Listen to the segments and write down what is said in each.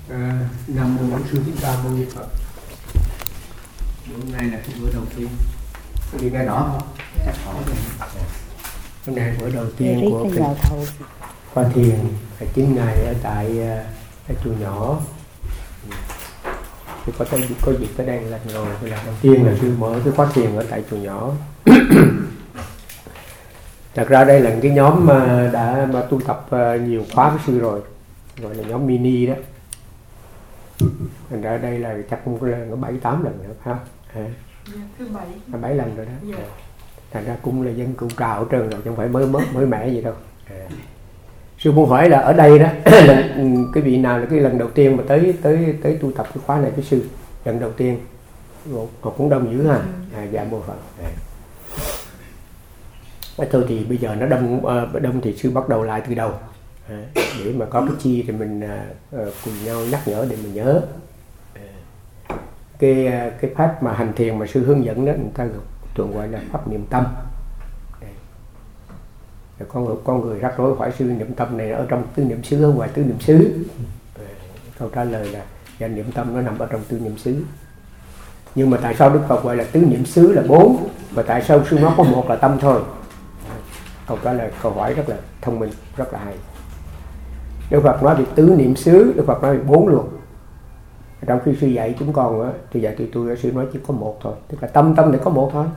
Nam mô Bổn Sư Thích Ca Mâu Ni Phật. Hôm nay là cái bữa đầu tiên. Đi nghe rõ không? Chắc rõ rồi. Hôm nay bữa đầu tiên của cái khóa thiền 9 ngày ở tại cái chùa nhỏ. Thì có dịp tới đây lần rồi. Thì lần đầu tiên là sư mở cái khóa thiền ở tại chùa nhỏ. Thật ra đây là cái nhóm mà đã tu tập nhiều khóa với sư rồi, gọi là nhóm mini đó. Thành ra đây là chắc cũng có 7-8 lần nữa phải không? Thứ 7. 7 lần rồi đó. Thành ra cũng là dân cựu trào ở trơn rồi, chứ không phải mới mẻ gì đâu. Sư muốn hỏi là ở đây đó cái vị nào là cái lần đầu tiên mà tới tu tập cái khóa này với sư? Lần đầu tiên họ cũng đông dữ ha. Dạ mô Phật. Thôi thì bây giờ nó đông thì sư bắt đầu lại từ đầu để mà có cái chi thì mình cùng nhau nhắc nhở để mình nhớ. Cái pháp mà hành thiền mà sư hướng dẫn đó, người ta thường gọi là pháp niệm tâm. Con người rắc rối hỏi sư niệm tâm này ở trong tứ niệm xứ ở ngoài tứ niệm xứ. Câu trả lời là dạ, niệm tâm nó nằm ở trong tứ niệm xứ. Nhưng mà tại sao Đức Phật gọi là tứ niệm xứ là 4 và tại sao sư nói có một là tâm thôi? Câu trả lời câu hỏi rất là thông minh, rất là hay. Đức Phật nói về tứ niệm xứ, Đức Phật nói về 4 luôn. Trong khi sư dạy chúng con á, thì dạy tụi tôi sư nói chỉ có một thôi, tức là tâm này có một thôi.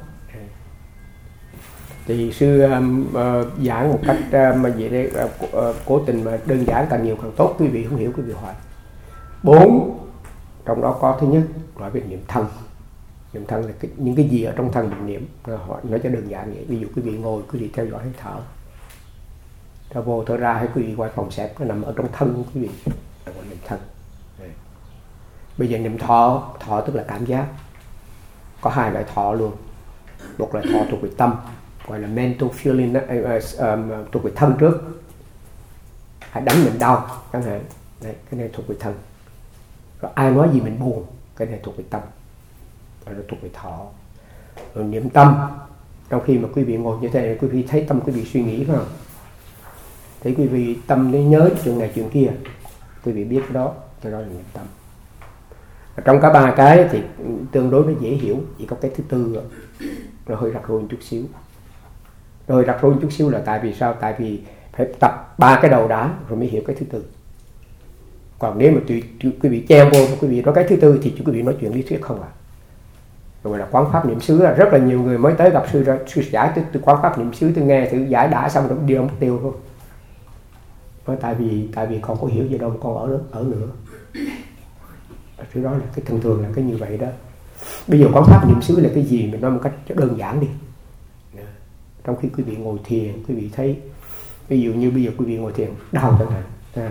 Thì sư giảng một cách mà vậy đây cố tình mà đơn giản càng nhiều càng tốt, quý vị không hiểu quý vị hỏi. 4 trong đó có thứ nhất gọi về niệm thân. Niệm thân là những cái gì ở trong thân mình niệm. Họ nói cho đơn giản vậy. Ví dụ quý vị ngồi, quý vị theo dõi hơi thở. Thở vô thở ra hay quý vị qua phòng xẹp nó nằm ở trong thân quý vị. Gọi là niệm thân. Bây giờ niệm thọ, thọ tức là cảm giác. Có 2 loại thọ luôn. Một loại thọ thuộc về tâm, gọi là mental feeling đó, thuộc về thân trước. Hãy đánh mình đau chẳng hạn. Đấy, cái này thuộc về thân. Rồi ai nói gì mình buồn, cái này thuộc về tâm. Đó là thuộc về thọ. Rồi niệm tâm, trong khi mà quý vị ngồi như thế này, quý vị thấy tâm quý vị suy nghĩ phải không? Thấy quý vị tâm nó nhớ chuyện này chuyện kia, quý vị biết cái đó là niệm tâm. Và trong cả 3 cái thì tương đối nó dễ hiểu, chỉ có cái thứ tư nó hơi rắc rối một chút xíu. Rồi rắc rối một chút xíu là tại vì sao? Tại vì phải tập 3 cái đầu đã rồi mới hiểu cái thứ tư. Còn nếu mà quý vị chen vô quý vị nói cái thứ tư thì quý vị nói chuyện lý thuyết không à. Rồi là quán pháp niệm xứ là rất là nhiều người mới tới gặp sư giải từ quán pháp niệm xứ, tôi nghe thử giải đã xong rồi đi ông tiêu thôi. Nói tại vì con có hiểu gì đâu mà con ở nữa. Thứ đó là cái thường là cái như vậy đó. Bây giờ quán pháp niệm xứ là cái gì mình nói một cách đơn giản đi. Trong khi quý vị ngồi thiền, quý vị thấy ví dụ như bây giờ quý vị ngồi thiền đau chẳng hạn,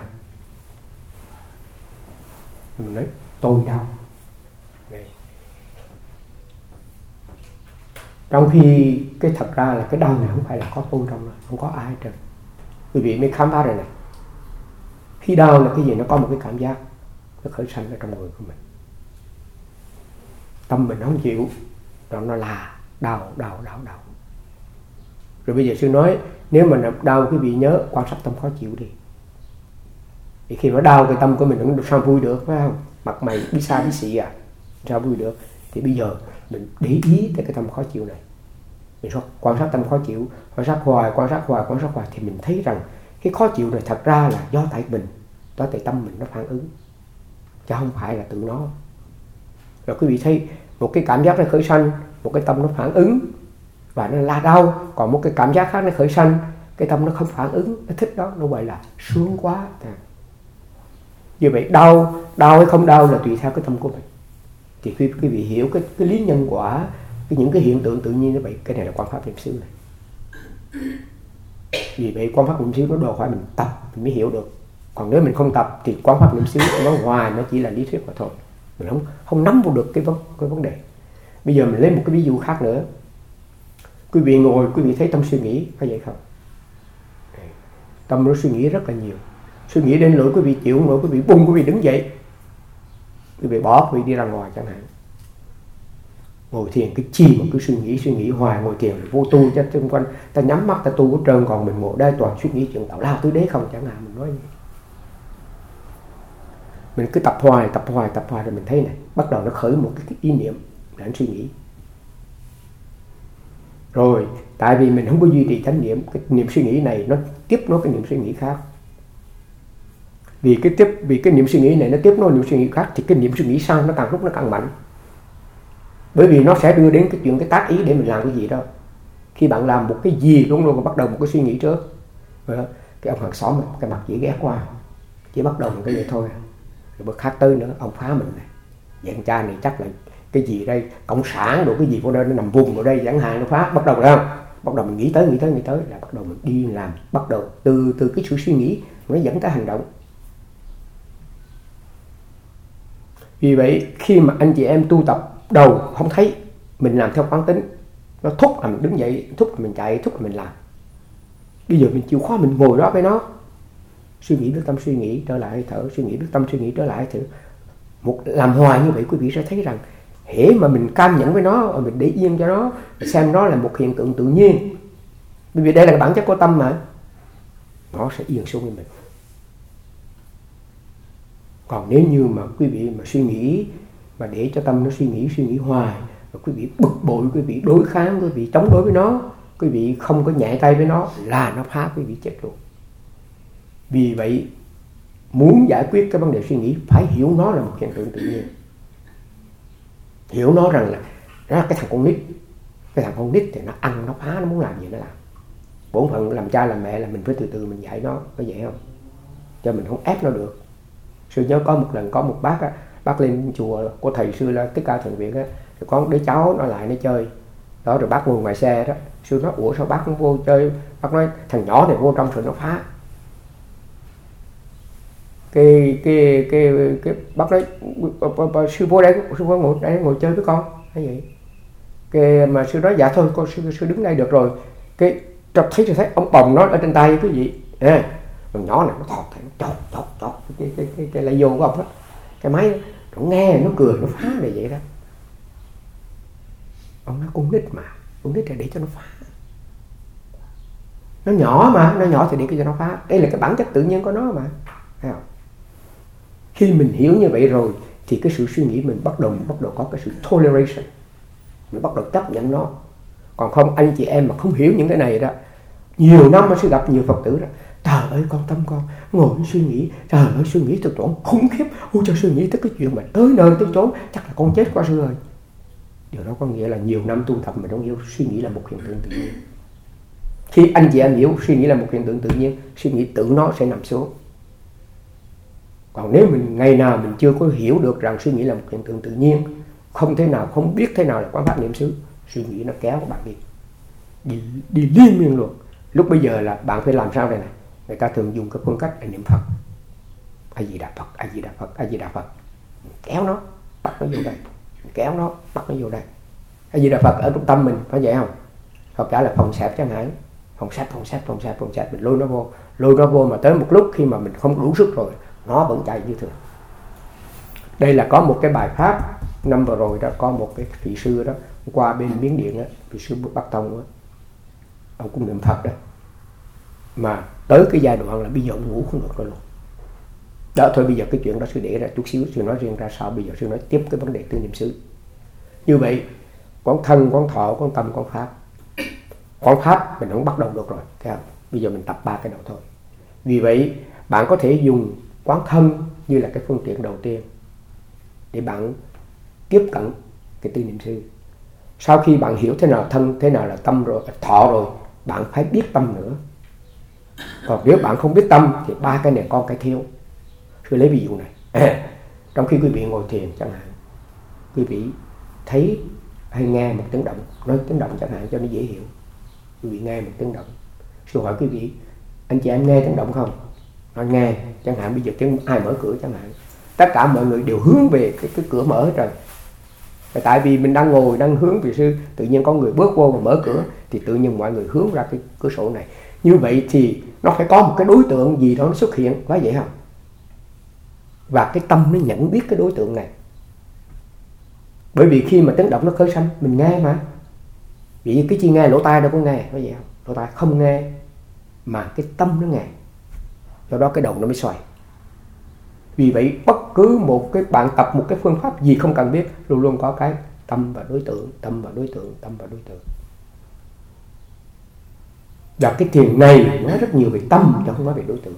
mình nói tôi đau. Trong khi cái thật ra là cái đau này không phải là có tôi trong đó, không có ai hết trơn. Quý vị mới khám phá rồi này. Khi đau là cái gì? Nó có một cái cảm giác nó khởi sanh ở trong người của mình. Tâm mình không chịu, rồi nó là đau. Rồi bây giờ sư nói nếu mà đau quý vị nhớ quan sát tâm khó chịu đi. Thì khi mà đau cái tâm của mình cũng sao vui được phải không? Mặt mày bí xa bí xị sao vui được? Thì bây giờ mình để ý tới cái tâm khó chịu này. Mình quan sát tâm khó chịu, quan sát hoài thì mình thấy rằng cái khó chịu này thật ra là do tại mình, do tại tâm mình nó phản ứng, chứ không phải là tự nó. Rồi quý vị thấy một cái cảm giác nó khởi sanh, một cái tâm nó phản ứng và nó là đau, còn một cái cảm giác khác nó khởi sanh, cái tâm nó không phản ứng, nó thích đó, nó gọi là sướng quá. Như vậy đau hay không đau là tùy theo cái tâm của mình. Thì quý vị hiểu cái lý nhân quả, những cái hiện tượng tự nhiên như vậy, cái này là quan pháp niệm xứ này. Vì vậy quan pháp niệm xứ nó đòi hỏi mình tập mình mới hiểu được. Còn nếu mình không tập thì quan pháp niệm xứ nó hoài, nó chỉ là lý thuyết mà thôi. Mình không nắm vào được cái vấn đề. Bây giờ mình lấy một cái ví dụ khác nữa. Quý vị ngồi, quý vị thấy tâm suy nghĩ, có vậy không? Tâm nó suy nghĩ rất là nhiều. Suy nghĩ đến nỗi quý vị chịu không nổi, quý vị bung, quý vị đứng dậy, quý vị bỏ, quý vị đi ra ngoài chẳng hạn. Ngồi thiền cái chi mà cứ suy nghĩ hoài, ngồi thiền vô tu cho xung quanh ta nhắm mắt ta tu hết trơn, còn mình ngồi đây toàn suy nghĩ chuyện tào lao tứ đế không chẳng hạn, mình nói vậy. Mình cứ tập hoài rồi mình thấy này, bắt đầu nó khởi một cái ý niệm là anh suy nghĩ. Rồi tại vì mình không có duy trì chánh niệm, cái niệm suy nghĩ này nó tiếp nối cái niệm suy nghĩ khác. Vì cái niệm suy nghĩ này nó tiếp nối niệm suy nghĩ khác thì cái niệm suy nghĩ sau nó càng lúc nó càng mạnh. Bởi vì nó sẽ đưa đến cái chuyện cái tác ý để mình làm cái gì đó. Khi bạn làm một cái gì đúng rồi, bắt đầu một cái suy nghĩ trước, cái ông hàng xóm này, cái mặt chỉ ghé qua, chỉ bắt đầu một cái vậy thôi, rồi bữa khác tới nữa ông phá mình này, vậy cha này chắc là cái gì đây, cộng sản đồ cái gì vô đây nó nằm vùng ở đây chẳng hạn, nó phá, bắt đầu ra không? Bắt đầu mình nghĩ tới là bắt đầu mình đi làm, bắt đầu từ cái sự suy nghĩ nó dẫn tới hành động. Vì vậy khi mà anh chị em tu tập đầu không thấy, mình làm theo quán tính, nó thúc là mình đứng dậy, thúc là mình chạy, thúc là mình làm. Bây giờ mình chịu khó mình ngồi đó với nó, suy nghĩ biết tâm suy nghĩ trở lại hơi thở, suy nghĩ biết tâm suy nghĩ trở lại hơi thở. Một làm hoài như vậy quý vị sẽ thấy rằng hễ mà mình cam nhẫn với nó, mình để yên cho nó, xem nó là một hiện tượng tự nhiên, bởi vì đây là bản chất của tâm mà, nó sẽ yên xuống với mình. Còn nếu như mà quý vị mà suy nghĩ, mà để cho tâm nó suy nghĩ hoài, và quý vị bực bội, quý vị đối kháng, quý vị chống đối với nó, quý vị không có nhẹ tay với nó là nó phá quý vị chết luôn. Vì vậy muốn giải quyết cái vấn đề suy nghĩ phải hiểu nó là một hiện tượng tự nhiên, hiểu nó rằng là đó là cái thằng con nít thì nó ăn, nó phá, nó muốn làm gì nó làm. Bổn phận làm cha làm mẹ là mình phải từ từ mình dạy nó, có vậy không? Cho mình không ép nó được. Sư nhớ có một lần có một bác lên chùa của thầy sư là Thích Ca Thượng Viện á, rồi có đứa cháu nó lại nó chơi đó, rồi bác ngồi ngoài xe đó, sư nói ủa sao bác không vô chơi, bác nói thằng nhỏ này vô trong rồi nó phá. Cái bác nói sư vô đây, sư vô ngồi đây ngồi chơi với con, hay vậy. Cái mà sư nói dạ thôi con sư đứng đây được rồi. Cái thấy ông bồng nó ở trên tay cái gì, con nhỏ này nó thọt, nó chọt cái lại vô của ông đó, cái máy nó nghe nó cười nó phá này vậy đó. Ông nói con nít là để cho nó phá, nó nhỏ mà, nó nhỏ thì để cho nó phá, đây là cái bản chất tự nhiên của nó mà, thấy không? Khi mình hiểu như vậy rồi thì cái sự suy nghĩ mình bắt đầu có cái sự toleration, mình bắt đầu chấp nhận nó. Còn không anh chị em mà không hiểu những cái này đó, nhiều năm mà sư gặp nhiều Phật tử đó, trời ơi con tâm con ngồi suy nghĩ, trời ơi suy nghĩ từ chỗ khủng khiếp, cho suy nghĩ tới cái chuyện mà tới nơi tới chốn chắc là con chết qua sư rồi. Điều đó có nghĩa là nhiều năm tu tập mình không hiểu suy nghĩ là một hiện tượng tự nhiên. Khi anh chị em hiểu suy nghĩ là một hiện tượng tự nhiên, suy nghĩ tự nó sẽ nằm xuống. Còn nếu mình ngày nào mình chưa có hiểu được rằng suy nghĩ là một hiện tượng tự nhiên, không biết thế nào là quán pháp niệm xứ, suy nghĩ nó kéo các bạn đi liên miên luôn. Lúc bây giờ là bạn phải làm sao đây này, người ta thường dùng cái phương cách là niệm Phật, A Di Đà Phật, A Di Đà Phật, A Di Đà Phật, kéo nó bắt nó vô đây, kéo nó bắt nó vô đây. A Di Đà Phật ở trung tâm mình, phải vậy không? Hoặc cả là phòng xẹp chẳng hạn, phòng xẹp mình lôi nó vô mà tới một lúc khi mà mình không đủ sức rồi, nó vẫn chạy như thường. Đây là có một cái bài pháp năm vừa rồi đó, có một cái vị sư đó qua bên Miến Điện á, vị sư Bắc Tông á, ông cũng niệm Phật đó, mà tới cái giai đoạn là bây giờ ông ngủ không được nữa luôn. Đó thôi bây giờ cái chuyện đó sư để ra chút xíu, sư nói riêng ra sau. Bây giờ sư nói tiếp cái vấn đề tư niệm xứ. Như vậy quán thân, quán thọ, quán tâm, quán pháp. Quán pháp mình không bắt đầu được rồi, thấy không? Bây giờ mình tập 3 cái đầu thôi. Vì vậy bạn có thể dùng quán thân như là cái phương tiện đầu tiên để bạn tiếp cận cái tư niệm xứ. Sau khi bạn hiểu thế nào là thân, thế nào là tâm rồi, thọ rồi, bạn phải biết tâm nữa. Còn nếu bạn không biết tâm thì 3 cái này con cái thiếu. Tôi lấy ví dụ này. Trong khi quý vị ngồi thiền chẳng hạn, quý vị thấy hay nghe một tiếng động, nói tiếng động chẳng hạn cho nó dễ hiểu. Quý vị nghe một tiếng động, tôi hỏi quý vị, anh chị em nghe tiếng động không? Nó nghe, chẳng hạn bây giờ tiếng ai mở cửa chẳng hạn, tất cả mọi người đều hướng về cái cửa mở hết rồi. Và tại vì mình đang ngồi, đang hướng về sư, tự nhiên có người bước vô và mở cửa, thì tự nhiên mọi người hướng ra cái cửa sổ này. Như vậy thì nó phải có một cái đối tượng gì đó nó xuất hiện, phải vậy không? Và cái tâm nó nhận biết cái đối tượng này. Bởi vì khi mà tiếng động nó khởi sanh, mình nghe mà. Vì cái chi nghe, lỗ tai đâu có nghe, phải vậy không? Lỗ tai không nghe, mà cái tâm nó nghe. Do đó cái đầu nó mới xoay. Vì vậy bất cứ một cái bạn tập một cái phương pháp gì không cần biết, luôn luôn có cái tâm và đối tượng, tâm và đối tượng, tâm và đối tượng. Và cái thiền này nói rất nhiều về tâm chứ không nói về đối tượng.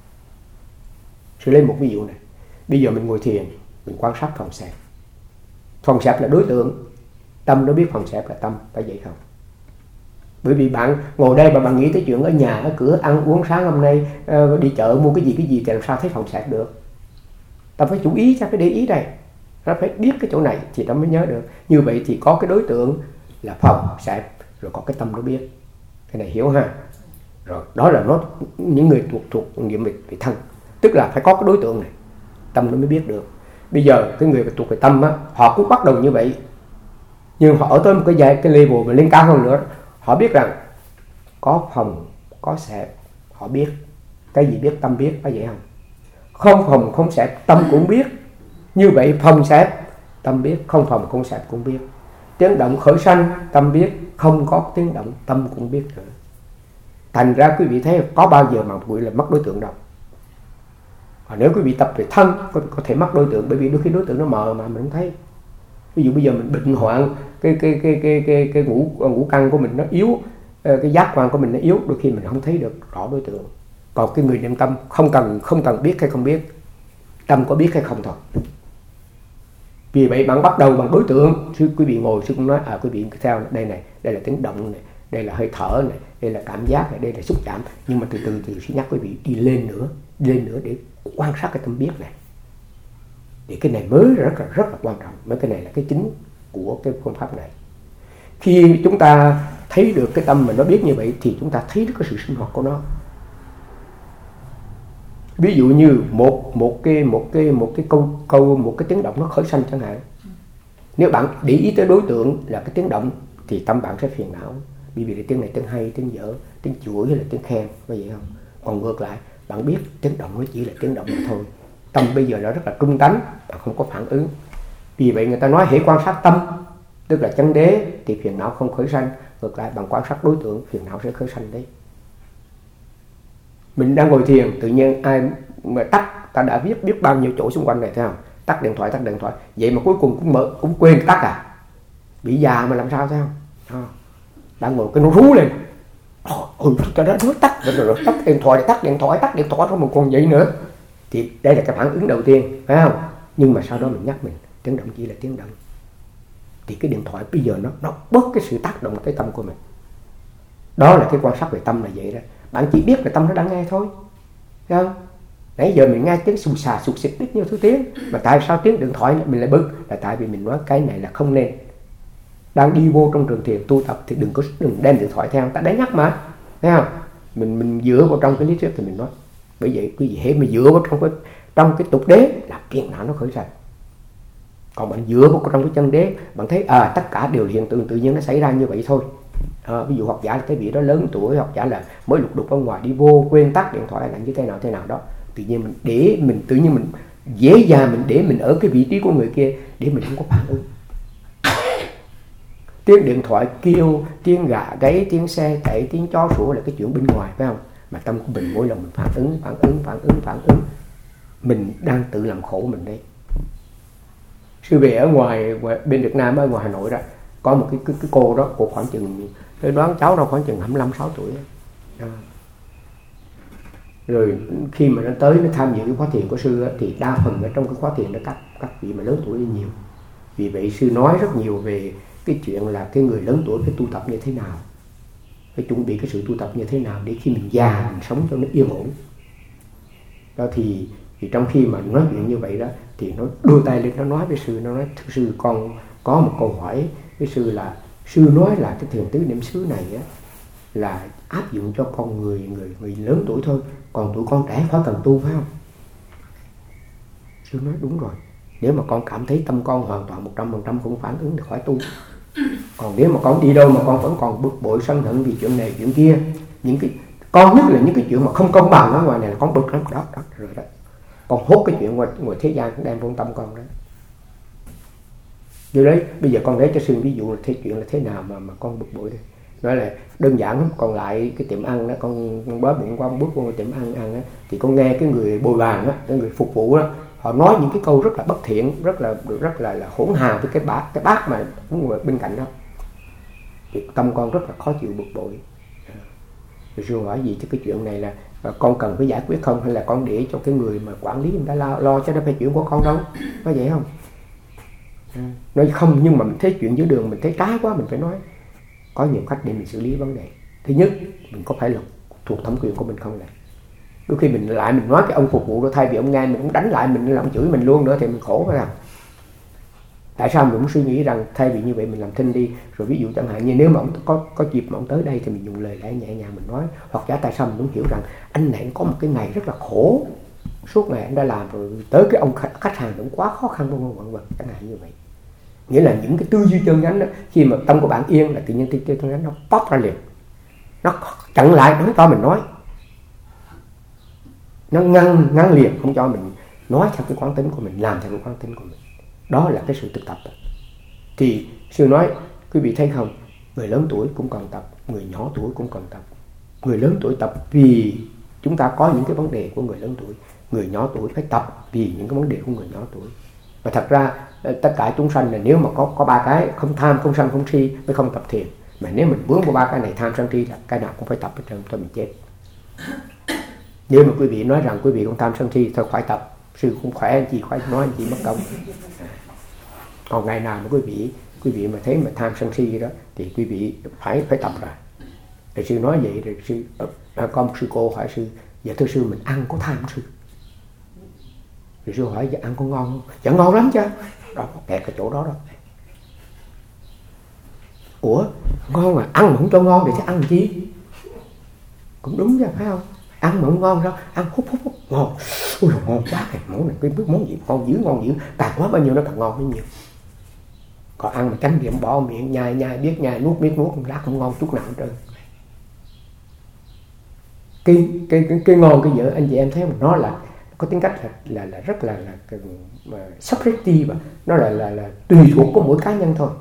Sẽ lấy một ví dụ này. Bây giờ mình ngồi thiền, mình quan sát phòng xẹp. Phòng xẹp là đối tượng, tâm nó biết phòng xẹp là tâm, phải vậy không? Bởi vì bạn ngồi đây mà bạn nghĩ tới chuyện ở nhà, ở cửa, ăn uống sáng hôm nay, đi chợ mua cái gì thì làm sao thấy phòng xẹp được? Ta phải chú ý, ta phải để ý đây. Ta phải biết cái chỗ này thì ta mới nhớ được. Như vậy thì có cái đối tượng là phòng xẹp, rồi có cái tâm nó biết. Cái này hiểu ha? Rồi đó là nó những người thuộc nghiệm về thân. Tức là phải có cái đối tượng này, tâm nó mới biết được. Bây giờ cái người thuộc về tâm á, họ cũng bắt đầu như vậy, nhưng họ ở tới một cái level mà lên cao hơn nữa, họ biết rằng có phòng có xẹp, họ biết. Cái gì biết? Tâm biết, phải vậy không? Không phòng không xẹp, tâm cũng biết. Như vậy phòng xẹp tâm biết, không phòng không xẹp cũng biết. Tiếng động khởi sanh tâm biết, không có tiếng động tâm cũng biết nữa. Thành ra quý vị thấy có bao giờ mà quý vị là mất đối tượng đâu. Và nếu quý vị tập về thân có thể mất đối tượng, bởi vì đôi khi đối tượng nó mờ mà mình không thấy. Ví dụ bây giờ mình bệnh hoạn, cái ngũ căn của mình nó yếu, cái giác quan của mình nó yếu, đôi khi mình không thấy được rõ đối tượng. Còn cái người niệm tâm không cần biết hay không biết, tâm có biết hay không thôi. Vì vậy bạn bắt đầu bằng đối tượng. Quý vị ngồi, sư cũng nói quý vị theo đây này, đây là tiếng động này, đây là hơi thở này, đây là cảm giác này, đây là xúc chạm. Nhưng mà từ từ sẽ nhắc quý vị đi lên nữa để quan sát cái tâm biết này. Thì cái này mới rất là quan trọng. Mấy cái này là cái chính của cái phương pháp này. Khi chúng ta thấy được cái tâm mà nó biết như vậy thì chúng ta thấy được cái sự sinh hoạt của nó. Ví dụ như một cái tiếng động nó khởi sanh chẳng hạn. Nếu bạn để ý tới đối tượng là cái tiếng động thì tâm bạn sẽ phiền não. Bởi vì tiếng này tiếng hay, tiếng dở, tiếng chửi hay là tiếng khen, có vậy không? Còn ngược lại, bạn biết tiếng động nó chỉ là tiếng động mà thôi. Tâm bây giờ nó rất là trung tánh, bạn không có phản ứng. Vì vậy người ta nói hễ quan sát tâm, tức là chân đế, thì phiền não không khởi sanh. Ngược lại, bạn quan sát đối tượng, phiền não sẽ khởi sanh đấy. Mình đang ngồi thiền, tự nhiên ai mà tắt, ta đã biết bao nhiêu chỗ xung quanh này, thấy không? Tắt điện thoại. Vậy mà cuối cùng cũng quên tắt Bị già mà làm sao, thấy không? Đang ngồi cái nó rú lên. Ta đã nói tắt rồi, tắt điện thoại rồi mà còn vậy nữa. Thì đây là cái phản ứng đầu tiên, phải không? Nhưng mà sau đó mình nhắc mình, tiếng động chỉ là tiếng động. Thì cái điện thoại bây giờ nó bớt cái sự tác động tới tâm của mình. Đó là cái quan sát về tâm là vậy đó. Bạn chỉ biết là tâm nó đang nghe thôi, thấy không? Nãy giờ mình nghe tiếng xù xà sụt xịt ít nhiều thứ tiếng, mà tại sao tiếng điện thoại mình lại bực? Là tại vì mình nói cái này là không nên. Đang đi vô trong trường thiền tu tập thì đừng đem điện thoại theo, ta đã nhắc mà, thấy không? Mình dựa vào trong cái lý thuyết thì mình nói. Bởi vậy quý vị hễ mà dựa vào trong cái tục đế là phiền não nó khởi sanh. Còn bạn dựa vào trong cái chân đế, bạn thấy tất cả đều hiện tượng tự nhiên nó xảy ra như vậy thôi. Ví dụ học giả là cái vị đó lớn tuổi, học giả là mới lục đục ở ngoài đi vô quên tắt điện thoại là như thế nào đó. Tự nhiên mình dễ dàng mình để mình ở cái vị trí của người kia để mình không có phản ứng. Tiếng điện thoại kêu, tiếng gà gáy, tiếng xe chạy, tiếng chó sủa là cái chuyện bên ngoài, phải không? Mà tâm của mình mỗi lần mình phản ứng, mình đang tự làm khổ mình đấy. Sư về ở ngoài bên Việt Nam, ở ngoài Hà Nội đó, có một cái cô đó, cô khoảng chừng, tôi đoán cháu đâu khoảng chừng 25-6 tuổi đó. Rồi khi mà nó tới nó tham dự cái khóa thiền của sư đó, thì đa phần ở trong cái khóa thiền đó các vị mà lớn tuổi nhiều. Vì vậy sư nói rất nhiều về cái chuyện là cái người lớn tuổi phải tu tập như thế nào, phải chuẩn bị cái sự tu tập như thế nào để khi mình già mình sống cho nó yên ổn. Đó thì trong khi mà nói chuyện như vậy đó thì nó đưa tay lên nó nói với sư, nó nói thưa sư con có một câu hỏi với sư là sư nói là cái thiền tứ niệm xứ này á là áp dụng cho con người lớn tuổi thôi, còn tụi con trẻ khỏi cần tu phải không? Sư nói đúng rồi, nếu mà con cảm thấy tâm con hoàn toàn 100% không phản ứng thì khỏi tu. Còn nếu mà con đi đâu mà con vẫn còn bực bội sân hận vì chuyện này chuyện kia, những cái con nhất là những cái chuyện mà không công bằng ở ngoài này là con bực lắm đó rồi đó. Con hốt cái chuyện ngoài thế gian đem vô tâm con đó. Như đấy bây giờ con lấy cho sư ví dụ là chuyện là thế nào mà con bực bội đây. nói là đơn giản lắm. Còn lại cái tiệm ăn đó, con bóp bụng con bước vô tiệm ăn á, thì con nghe cái người bồi bàn á, cái người phục vụ đó, họ nói những cái câu rất là bất thiện, rất là hỗn hào với cái bát mà người bên cạnh đó, thì tâm con rất là khó chịu, bực bội. Rồi sư hỏi gì cho cái chuyện này là con cần phải giải quyết không, hay là con để cho cái người mà quản lý người ta lo cho nó phải chuyện của con đâu, có vậy không? Nói không, nhưng mà mình thấy chuyện giữa đường mình thấy trái quá, mình phải nói. Có nhiều cách để mình xử lý vấn đề. Thứ nhất, mình có phải là thuộc thẩm quyền của mình không này. Đôi khi mình lại mình nói cái ông phục vụ đó, thay vì ông nghe mình cũng đánh lại mình, làm chửi mình luôn nữa thì mình khổ phải không? Tại sao mình cũng suy nghĩ rằng thay vì như vậy mình làm thinh đi, rồi ví dụ chẳng hạn như nếu mà ông có dịp mà ông tới đây thì mình dùng lời lẽ nhẹ nhàng mình nói, hoặc giả tại sao mình cũng hiểu rằng anh này có một cái ngày rất là khổ, suốt ngày anh đã làm rồi, tới cái ông khách hàng cũng quá khó khăn vân vân, chẳng hạn như vậy. Nghĩa là những cái tư duy chân chánh đó, khi mà tâm của bạn yên là tự nhiên tư duy chân chánh nó pop ra liền, nó chặn lại, nó không cho mình nói, nó ngăn liền, không cho mình nói theo cái quán tính của mình, làm theo cái quán tính của mình. Đó là cái sự thực tập. Thì sư nói quý vị thấy không, người lớn tuổi cũng cần tập, người nhỏ tuổi cũng cần tập. Người lớn tuổi tập vì chúng ta có những cái vấn đề của người lớn tuổi, người nhỏ tuổi phải tập vì những cái vấn đề của người nhỏ tuổi. Và thật ra tất cả chúng sanh là nếu mà có ba cái, không tham, không sân, không si mới không tập thiền. Mà nếu mình vướng vào ba cái này, tham sân si là cái nào cũng phải tập hết trơn, thôi mình chết. Nếu mà quý vị nói rằng quý vị không tham sân si thôi khỏi tập, sư không khỏe, anh chị khỏi nói, anh chị mất công. Còn ngày nào mà quý vị mà thấy mà tham sân si đó thì quý vị phải tập rồi. Thì sư nói vậy rồi sư có một sư cô hỏi sư, dạ thưa sư mình ăn có tham sư? Rồi sư hỏi dạ ăn có ngon không? Dạ ngon lắm chứ. Đó, kẹt cái chỗ đó đó. Ủa ngon mà ăn mà không cho ngon thì sẽ ăn chi? Cũng đúng chứ phải không? Ăn mà không ngon sao? Ăn hút ngon. Ui ngon quá này, món này cái món gì ngon dữ, càng quá bao nhiêu nó càng ngon bấy nhiêu. Còn ăn mà tránh điểm bỏ miệng nhai biết nhai nuốt lát không ngon chút nào hết trơn. Cái ngon cái dở anh chị em thấy mà nó là có tính cách là rất là subjective, nó là tùy thuộc của mỗi cá nhân thôi.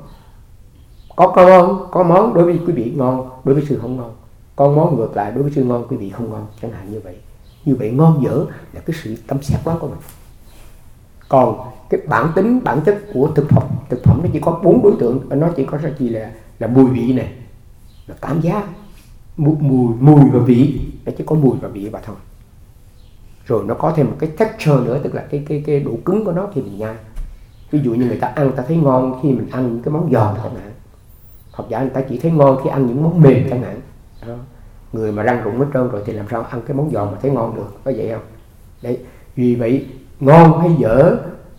Có món đối với quý vị ngon, đối với sư không ngon. Có món ngược lại đối với sư ngon, quý vị không ngon, chẳng hạn như vậy. Như vậy ngon dở là cái sự tâm xét quán của mình. Còn cái bản chất của thực phẩm nó chỉ có 4 đối tượng, nó chỉ có ra chỉ là mùi vị này, là cảm giác, mùi và vị, nó chỉ có mùi và vị mà thôi. Rồi nó có thêm một cái texture nữa, tức là cái độ cứng của nó thì mình nhai. Ví dụ như người ta ăn ta thấy ngon khi mình ăn những cái món giòn chẳng hạn, hoặc giả người ta chỉ thấy ngon khi ăn những món mềm chẳng hạn. Đó. Người mà răng rụng hết trơn rồi thì làm sao ăn cái món giòn mà thấy ngon được, có vậy không? Đấy, vì vậy ngon hay dở,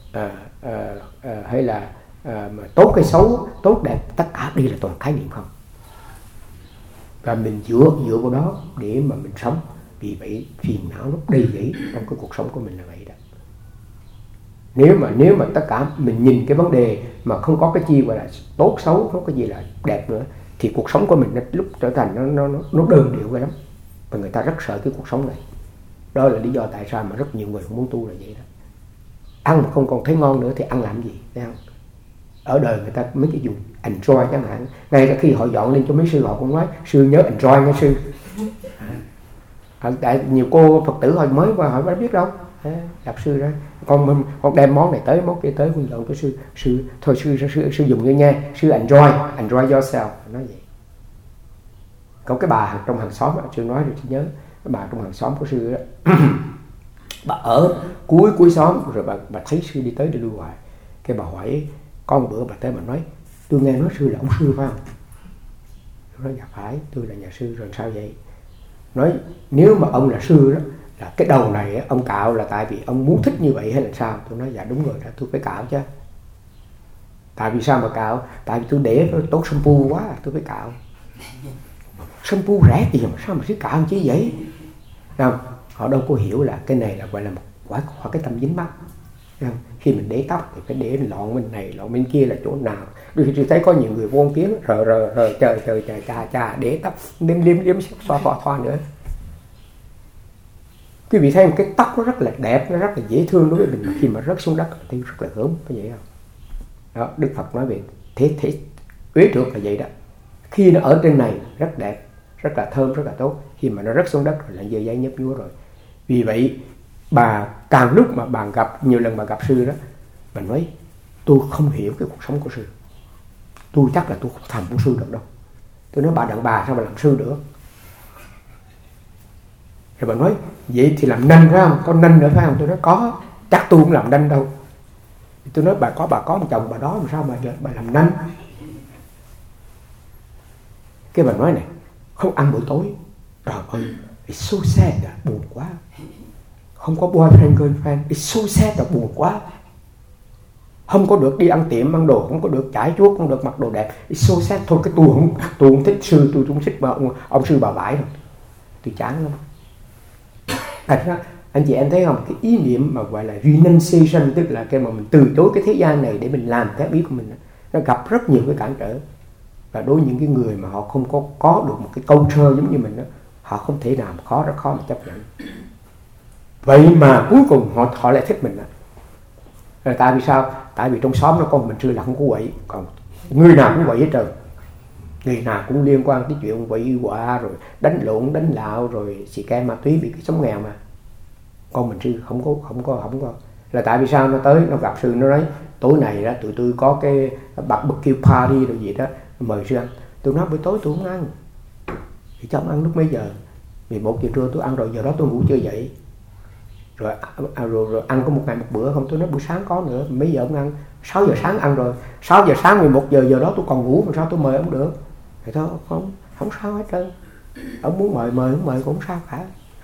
hay là mà tốt hay xấu, tốt đẹp, tất cả đây là toàn khái niệm không. Và mình dựa vào đó để mà mình sống. Vì vậy phiền não nó đầy dẫy trong cái cuộc sống của mình là vậy đó. Nếu mà tất cả mình nhìn cái vấn đề mà không có cái chi gọi là tốt xấu, không có gì là đẹp nữa, thì cuộc sống của mình nó lúc trở thành nó đơn điệu vậy lắm. Và người ta rất sợ cái cuộc sống này. Đó là lý do tại sao mà rất nhiều người không muốn tu là vậy đó. Ăn mà không còn thấy ngon nữa thì ăn làm gì, thấy không? Ở đời người ta mấy cái dùng enjoy chẳng hạn. Ngay cả khi họ dọn lên cho mấy sư họ cũng nói sư nhớ enjoy nghe sư. Tại nhiều cô Phật tử hồi mới qua hỏi biết đâu, gặp sư đó con đem món này tới món kia tới, con dọn cái sư thôi sư dùng như nha, sư enjoy yourself, nói vậy. Có cái bà trong hàng xóm, sư nói rồi sư nhớ, cái bà trong hàng xóm của sư đó, bà ở cuối xóm rồi bà thấy sư đi tới đi lui hoài, cái bà hỏi con bữa bà tới bà nói tôi nghe nói sư là ông sư phải không? Tôi nói dạ phải, tôi là nhà sư. Rồi sao vậy? Nói nếu mà ông là sư đó, là cái đầu này ông cạo là tại vì ông muốn thích như vậy hay là sao? Tôi nói dạ đúng rồi đó, tôi phải cạo chứ. Tại vì sao mà cạo? Tại vì tôi để tốt shampoo quá, tôi phải cạo. Shampoo rẻ tiền sao mà cứ cạo chứ vậy? Không, họ đâu có hiểu là cái này là gọi là một quả cái tâm dính mắc. Khi mình để tóc thì phải để lọn bên này lọn bên kia là chỗ nào. Đôi khi tôi thấy có nhiều người vô một tiếng rờ trời chà để tóc liếm xoa nữa. Quý vị thấy một cái tóc nó rất là đẹp, nó rất là dễ thương đối với mình, mà khi mà rớt xuống đất thì rất là gớm, có vậy không? Đó, Đức Phật nói về thế uế trượt là vậy đó. Khi nó ở trên này rất đẹp, rất là thơm, rất là tốt. Khi mà nó rớt xuống đất rồi là dơ giấy nhấp nhúa rồi. Vì vậy bà càng lúc mà bà gặp, nhiều lần bà gặp sư đó, bà nói tôi không hiểu cái cuộc sống của sư, tôi chắc là tôi không thành của sư được đâu. Tôi nói bà đàn bà sao bà làm sư được. Rồi bà nói vậy thì làm nanh phải không, có nanh nữa phải không. Tôi nói có, chắc tôi cũng làm nanh đâu. Tôi nói bà có một chồng bà đó làm sao bà làm nanh. Cái bà nói này, không ăn bữa tối. Trời ơi, it's so sad, buồn quá. Không có boyfriend girlfriend, it's so sad, buồn quá. Không có được đi ăn tiệm ăn đồ, không có được chải chuốt, không được mặc đồ đẹp, it's so sad. Thôi cái tôi không thích sư, tôi không thích mà ông sư bà bãi rồi. Tôi chán lắm. Thật ra anh chị em thấy không, cái ý niệm mà gọi là renunciation, tức là cái mà mình từ chối cái thế gian này để mình làm cái ý của mình, nó gặp rất nhiều cái cản trở. Và đối với những cái người mà họ không có được một cái culture giống như mình đó, họ không thể nào rất khó mà chấp nhận. Vậy mà cuối cùng họ lại thích mình là tại vì sao? Tại vì trong xóm nó có mình sư là không có quậy, còn người nào cũng quậy hết trơn. Người nào cũng liên quan tới chuyện quậy quạ, rồi đánh lộn đánh lạo, rồi xì ke ma túy, bị cái sống nghèo mà. Con mình sư không có. Là tại vì sao? Nó tới nó gặp sư, nó nói tối này đó tụi tôi có cái barbecue party rồi gì đó, mời sư ăn. Tôi nói buổi tối tôi không ăn. Thì cho ông ăn lúc mấy giờ? 11 giờ trưa tôi ăn rồi, giờ đó tôi ngủ chưa dậy. Rồi ăn có một ngày một bữa không? Tôi nói buổi sáng có nữa. Mấy giờ ông ăn? 6 giờ sáng ăn rồi. 6 giờ sáng 11 giờ đó tôi còn ngủ, mà sao tôi mời ông được? Thì thôi không sao hết trơn. Ông muốn mời không mời cũng không sao cả.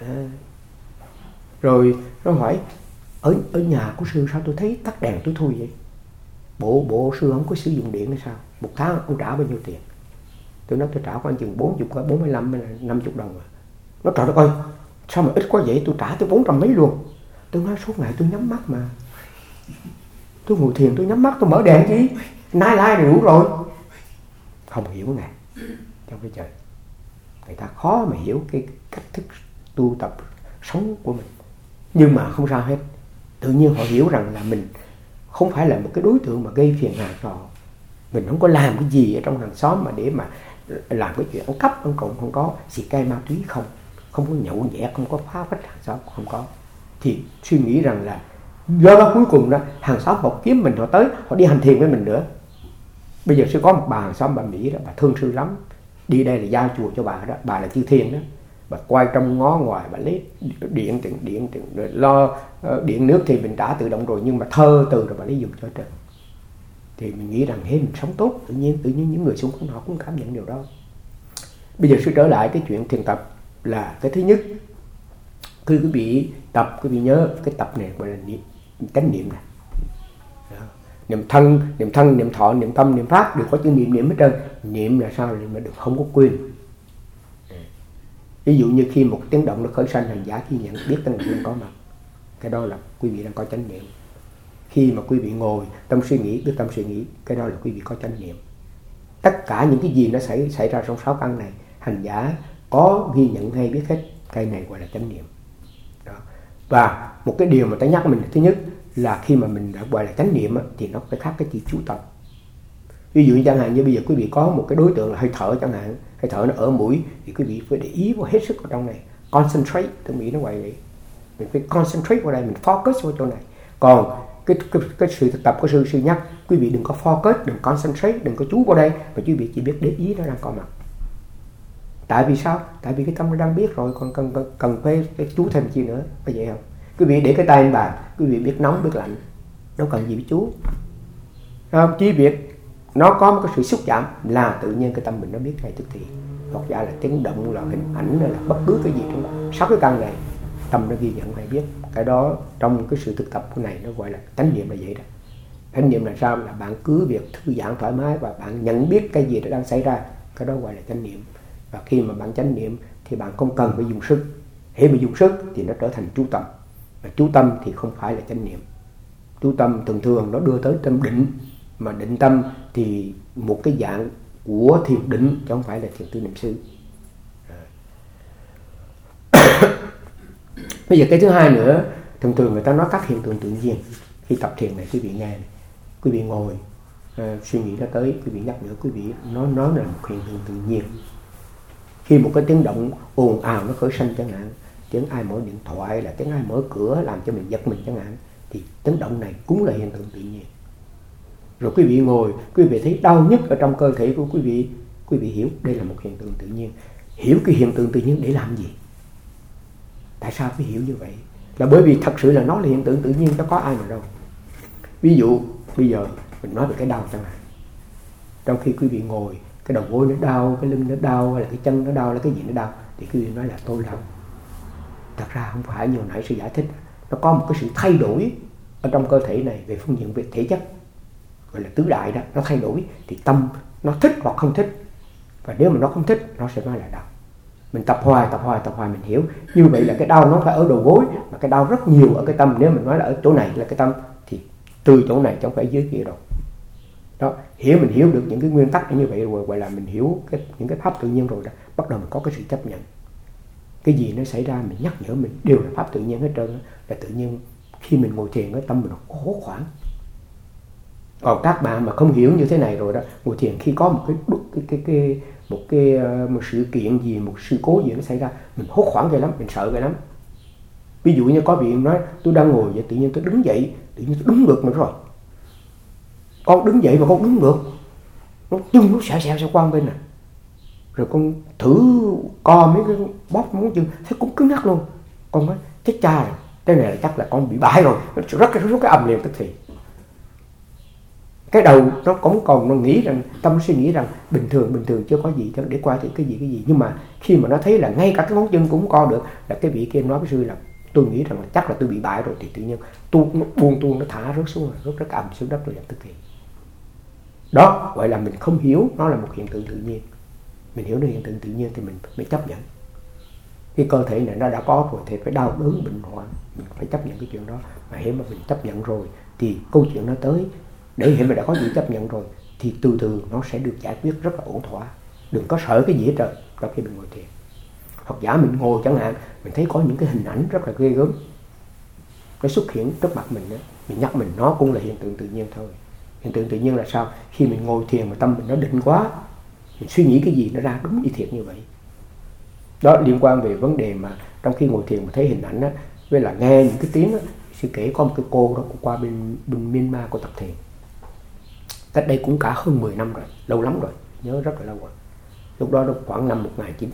Rồi nó hỏi ở nhà của sư sao tôi thấy tắt đèn tối thui vậy? Bộ sư không có sử dụng điện hay sao? Một tháng ông trả bao nhiêu tiền? Tôi nói tôi trả khoảng chừng 40, 45 hay là 50 đồng mà. Nó trời đất ơi, sao mà ít quá vậy? Tôi trả tới 400 mấy luôn. Tôi nói suốt ngày tôi nhắm mắt mà. Tôi ngồi thiền tôi nhắm mắt, tôi mở đèn chứ. Nai lai đủ rồi. Không hiểu ngài trong cái trời. Người ta khó mà hiểu cái cách thức tu tập sống của mình. Nhưng mà không sao hết. Tự nhiên họ hiểu rằng là mình không phải là một cái đối tượng mà gây phiền hà cho họ. Mình không có làm cái gì ở trong hàng xóm mà để mà làm cái chuyện ăn cắp, ăn trộm, không có xì ke ma túy, không có nhậu nhẹt, không có phá phách hàng xóm, không có. Thì suy nghĩ rằng là do đó cuối cùng đó hàng xóm họ kiếm mình, họ tới, họ đi hành thiền với mình nữa. Bây giờ sư có một bà hàng xóm bà Mỹ đó, bà thương sư lắm, đi đây là giao chùa cho bà đó, bà là chư thiên đó. Bà quay trong ngó ngoài, bà lấy điện rồi lo điện nước thì mình trả tự động rồi, nhưng mà thơ từ rồi bà lấy dùng cho trời. Thì mình nghĩ rằng mình sống tốt, tự nhiên những người xung quanh họ cũng cảm nhận điều đó. Bây giờ sư trở lại cái chuyện thiền tập là cái thứ nhất. Khi quý vị tập, quý vị nhớ cái tập này gọi là chánh niệm này. Niệm thân, niệm thọ, niệm tâm, niệm pháp đều có chữ niệm hết trơn. Niệm là sao? Mà được không có quên. Ví dụ như khi một tiếng động nó khởi sanh, hành giả khi nhận biết tên niệm có mặt, cái đó là quý vị đang có chánh niệm. Khi mà quý vị ngồi tâm suy nghĩ, biết tâm suy nghĩ, cái đó là quý vị có chánh niệm. Tất cả những cái gì nó xảy ra trong 6 căn này, hành giả có ghi nhận hay biết hết, cái này gọi là chánh niệm. Đó. Và một cái điều mà ta nhắc mình thứ nhất là khi mà mình đã gọi là chánh niệm thì nó phải khác cái chữ chú tâm. Ví dụ chẳng hạn như bây giờ quý vị có một cái đối tượng là hơi thở chẳng hạn, hơi thở nó ở mũi thì quý vị phải để ý vào hết sức vào trong này, concentrate, tôi nghĩ nó vậy vậy. Mình phải concentrate vào đây, mình focus vào chỗ này. Còn cái sự thực tập của sư nhắc quý vị đừng có focus, đừng concentrate, đừng có chú vào đây, mà quý vị chỉ biết để ý nó đang có mặt. Tại vì sao? Tại vì cái tâm nó đang biết rồi, còn cần phải chú thêm chi nữa, phải vậy không? Quý vị để cái tay lên bàn, quý vị biết nóng biết lạnh, đâu cần gì biết chú. Không, chỉ việc nó có một cái sự xúc chạm là tự nhiên cái tâm mình nó biết ngay tức thì. Hoặc giả là tiếng động, là hình ảnh, là bất cứ cái gì trong đó. 6 cái căn này tâm nó ghi nhận hay biết. Cái đó trong cái sự thực tập của này nó gọi là chánh niệm là vậy đó. Chánh niệm là sao? Là bạn cứ việc thư giãn thoải mái và bạn nhận biết cái gì đã đang xảy ra, cái đó gọi là chánh niệm. Và khi mà bạn chánh niệm thì bạn không cần phải dùng sức. Khi mà dùng sức thì nó trở thành chú tâm. Và chú tâm thì không phải là chánh niệm. Chú tâm thường nó đưa tới tâm định, mà định tâm thì một cái dạng của thiền định chứ không phải là thiền tư niệm xứ. Bây giờ cái thứ hai nữa, thường người ta nói các hiện tượng tự nhiên. Khi tập thiền này quý vị nghe này, quý vị ngồi suy nghĩ nó tới, quý vị nhắc nhở quý vị, nó là một hiện tượng tự nhiên. Khi một cái tiếng động ồn ào nó khởi sanh chẳng hạn, tiếng ai mở điện thoại, là tiếng ai mở cửa làm cho mình giật mình chẳng hạn, thì tiếng động này cũng là hiện tượng tự nhiên. Rồi quý vị ngồi, quý vị thấy đau nhức ở trong cơ thể của quý vị hiểu đây là một hiện tượng tự nhiên. Hiểu cái hiện tượng tự nhiên để làm gì? Tại sao phải hiểu như vậy? Là bởi vì thật sự là nó là hiện tượng tự nhiên, nó có ai mà đâu. Ví dụ bây giờ mình nói về cái đau chẳng hạn, trong khi quý vị ngồi, cái đầu gối nó đau, cái lưng nó đau, hay là cái chân nó đau, là cái gì nó đau, thì quý vị nói là tôi đau. Thật ra không phải như hồi nãy sư giải thích, nó có một cái sự thay đổi ở trong cơ thể này về phương diện về thể chất, gọi là tứ đại đó, nó thay đổi thì tâm nó thích hoặc không thích. Và nếu mà nó không thích, nó sẽ nói là đau. Mình tập hoài mình hiểu. Như vậy là cái đau nó phải ở đầu gối, mà cái đau rất nhiều ở cái tâm. Nếu mình nói là ở chỗ này là cái tâm, thì từ chỗ này chẳng phải dưới kia đâu. Đó, mình hiểu được những cái nguyên tắc như vậy rồi, gọi là mình hiểu những cái pháp tự nhiên rồi đó. Bắt đầu mình có cái sự chấp nhận. Cái gì nó xảy ra mình nhắc nhở mình đều là pháp tự nhiên hết trơn. Là tự nhiên khi mình ngồi thiền, cái tâm mình nó hốt hoảng. Còn các bạn mà không hiểu như thế này rồi đó, ngồi thiền khi có một sự kiện gì, một sự cố gì nó xảy ra, mình hốt hoảng ghê lắm, mình sợ ghê lắm. Ví dụ như có vị nói tôi đang ngồi vậy, tự nhiên tôi đứng dậy, tự nhiên tôi đứng ngược mình rồi. Con đứng dậy mà con đứng ngược, nó chân nó xẹo qua bên này. Rồi con thử co mấy cái bóp móng chân, thấy cũng cứng ngắc luôn. Con nói chết cha rồi, cái này là chắc là con bị bãi rồi, nó rất cái ầm liền tức thì. Cái đầu nó cũng còn nó nghĩ rằng, tâm nó suy nghĩ rằng bình thường chưa có gì, để qua thì cái gì. Nhưng mà khi mà nó thấy là ngay cả cái ngón chân cũng co được, là cái vị kia nói với sư là tôi nghĩ rằng là chắc là tôi bị bại rồi, thì tự nhiên nó buông nó thả rớt xuống rồi, rất ầm xuống đất rồi lập tức thì. Đó gọi là mình không hiểu nó là một hiện tượng tự nhiên. Mình hiểu nó hiện tượng tự nhiên thì mình mới chấp nhận. Cái cơ thể này nó đã có rồi thì phải đau đớn bệnh hoạn, mình phải chấp nhận cái chuyện đó. Mà khi mà mình chấp nhận rồi thì câu chuyện nó tới. Để hiện mình đã có gì chấp nhận rồi thì từ từ nó sẽ được giải quyết rất là ổn thỏa. Đừng có sợ cái gì hết trơn trong khi mình ngồi thiền. Hoặc giả mình ngồi chẳng hạn, mình thấy có những cái hình ảnh rất là ghê gớm nó xuất hiện trước mặt mình đó. Mình nhắc mình nó cũng là hiện tượng tự nhiên thôi. Hiện tượng tự nhiên là sao? Khi mình ngồi thiền mà tâm mình nó định quá, mình suy nghĩ cái gì nó ra đúng y thiệt như vậy. Đó liên quan về vấn đề mà trong khi ngồi thiền mà thấy hình ảnh đó, với là nghe những cái tiếng đó. Sư kể có một cái cô đó qua bên Myanmar cô tập thiền. Cách đây cũng cả hơn 10 năm rồi, lâu lắm rồi, nhớ rất là lâu rồi. Lúc đó khoảng năm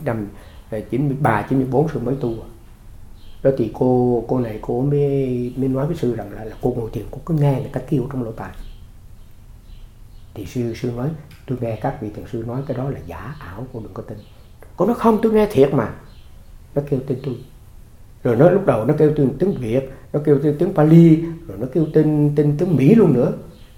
1993, 94 sư mới tu. Đó thì cô này cô mới nói với sư rằng là cô ngồi thiền, cô cứ nghe người ta kêu trong lỗ tai. Thì sư nói, tôi nghe các vị thiền sư nói cái đó là giả ảo, cô đừng có tin. Cô nói không, tôi nghe thiệt mà. Nó kêu tên tôi. Rồi nó lúc đầu nó kêu tiếng Việt, nó kêu tiếng Pali, rồi nó kêu tên tiếng Mỹ luôn nữa.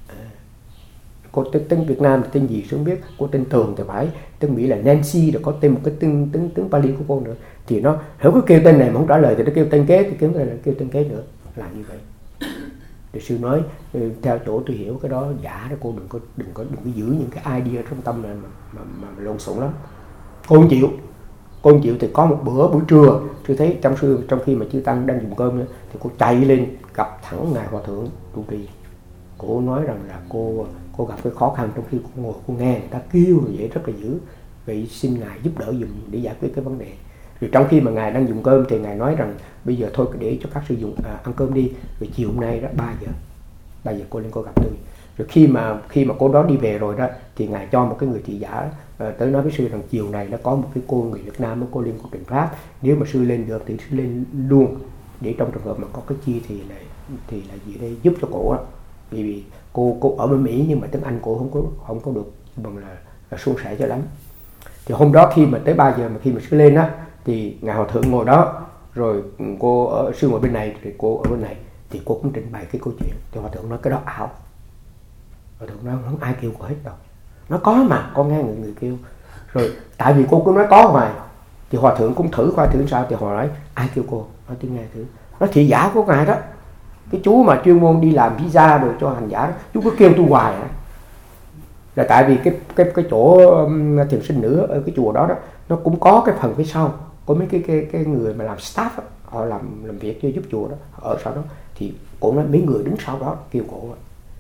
Cô tên Việt Nam thì tên gì tôi không biết, cô tên Tường thì phải, tên Mỹ là Nancy, rồi có tên một cái tiếng Pali của cô nữa. Thì nó hiểu cái kêu tên này mà không trả lời thì nó kêu tên kế, thì kêu tên kế nữa, là như vậy. Thì sư nói theo chỗ tôi hiểu cái đó giả đó, cô đừng có giữ những cái idea trong tâm này mà lộn xộn lắm. Cô không chịu thì có một buổi trưa, tôi thấy trong khi mà chư tăng đang dùng cơm nữa, thì cô chạy lên gặp thẳng ngài hòa thượng trụ trì. Cô nói rằng là cô gặp cái khó khăn trong khi cô ngồi cô nghe người ta kêu rồi vậy rất là dữ, vậy xin ngài giúp đỡ dùm để giải quyết cái vấn đề. Rồi trong khi mà ngài đang dùng cơm thì ngài nói rằng bây giờ thôi để cho các sư ăn cơm đi, rồi chiều hôm nay đó 3 giờ cô lên cô gặp tôi. Rồi khi mà cô đó đi về rồi đó thì ngài cho một cái người thị giả tới nói với sư rằng chiều này nó có một cái cô người Việt Nam, cô lên cô truyền pháp, nếu mà sư lên được thì sư lên luôn, để trong trường hợp mà có cái chi thì là gì đây giúp cho cô đó. Vì cô ở bên Mỹ nhưng mà tiếng Anh cô không có được bằng là suôn sẻ cho lắm. Thì hôm đó khi mà tới 3 giờ mà khi mà sư lên á thì ngài hòa thượng ngồi đó, rồi sư ngồi bên này thì cô ở bên này, thì cô cũng trình bày cái câu chuyện. Thì hòa thượng nói cái đó ảo. Hòa thượng nói không ai kêu cô hết đâu, nó có mà con nghe người kêu. Rồi tại vì cô cứ nói có mà, thì hòa thượng cũng thử coi thử sao. Thì họ nói ai kêu cô, nói tiếng nghe thử. Nói thị giả của ngài đó, cái chú mà chuyên môn đi làm visa rồi cho hành giả đó, chú cứ kêu tôi hoài đó. Là tại vì cái chỗ thiền sinh nữ ở cái chùa đó nó cũng có cái phần phía sau, có mấy cái người mà làm staff đó, họ làm việc cho giúp chùa đó, ở sau đó thì cũng nói mấy người đứng sau đó kêu cổ đó.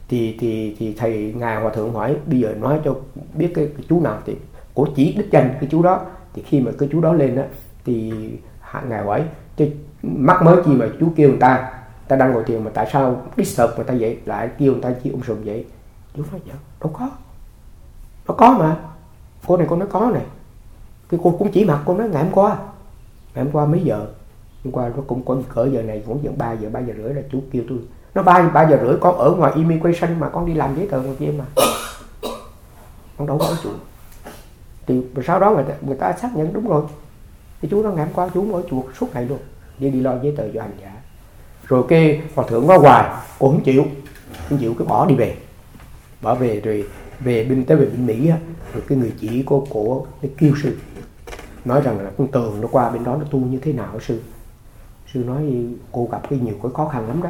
thì thầy ngài hòa thượng hỏi bây giờ nói cho biết cái chú nào, thì cổ chỉ đích danh cái chú đó. Thì khi mà cái chú đó lên á thì ngài hỏi chứ mắc mới chi mà chú kêu người ta đang ngồi thiền mà tại sao disturb người ta vậy, lại kêu người ta chi sùm vậy. Chú nói dạ đâu có, nó có mà cô này, cô nói có này. Cái cô cũng chỉ mặt, cô nói ngày hôm qua mấy giờ, hôm qua nó cũng có cỡ giờ này, cũng gần 3 giờ rưỡi là chú kêu tôi. Nó 3 giờ rưỡi con ở ngoài immigration mà con đi làm giấy tờ ngoài kia mà con đâu có ở chùa. Thì sau đó người ta xác nhận đúng rồi, thì chú nó ngày hôm qua chú ở chùa suốt ngày luôn, đi lo giấy tờ cho hành giả. Rồi cái hòa thượng nói hoài, cô không chịu cái bỏ về rồi về bên Mỹ á. Rồi cái người chỉ của cổ cái kêu sư nói rằng là con Tường nó qua bên đó nó tu như thế nào sư nói cô gặp cái nhiều cái khó khăn lắm đó.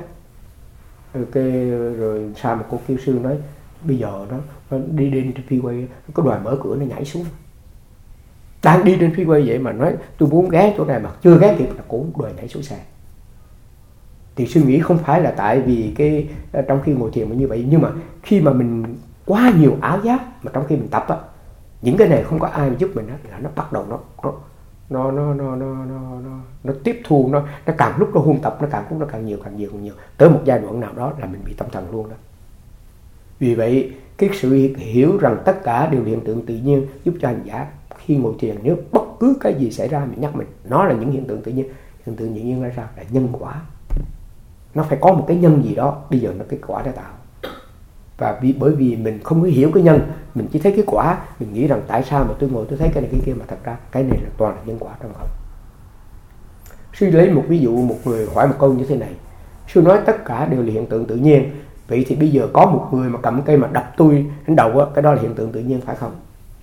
Rồi sao mà cô kêu sư nói bây giờ nó đi trên freeway, có đoàn mở cửa nó nhảy xuống, đang đi trên freeway vậy mà nói tôi muốn ghé chỗ này mà chưa ghé kịp là cô đoàn nhảy xuống xe. Thì sư nghĩ không phải là tại vì cái trong khi ngồi thiền mà như vậy, nhưng mà khi mà mình quá nhiều ảo giác mà trong khi mình tập á, những cái này không có ai giúp mình á, là nó bắt đầu nó tiếp thu, nó càng lúc nó huân tập, nó càng nhiều tới một giai đoạn nào đó là mình bị tâm thần luôn đó. Vì vậy cái sự hiểu rằng tất cả đều là hiện tượng tự nhiên giúp cho hành giả khi ngồi thiền, nếu bất cứ cái gì xảy ra mình nhắc mình nó là những hiện tượng tự nhiên. Hiện tượng tự nhiên là sao? Là nhân quả. Nó phải có một cái nhân gì đó, bây giờ nó cái quả đã tạo. Và bởi vì mình không có hiểu cái nhân, mình chỉ thấy cái quả, mình nghĩ rằng tại sao mà tôi ngồi tôi thấy cái này cái kia, mà thật ra cái này là toàn là nhân quả trong không. Sư lấy một ví dụ, một người hỏi một câu như thế này. Sư nói tất cả đều là hiện tượng tự nhiên. Vậy thì bây giờ có một người mà cầm cây mà đập tôi đến đầu á, cái đó là hiện tượng tự nhiên phải không?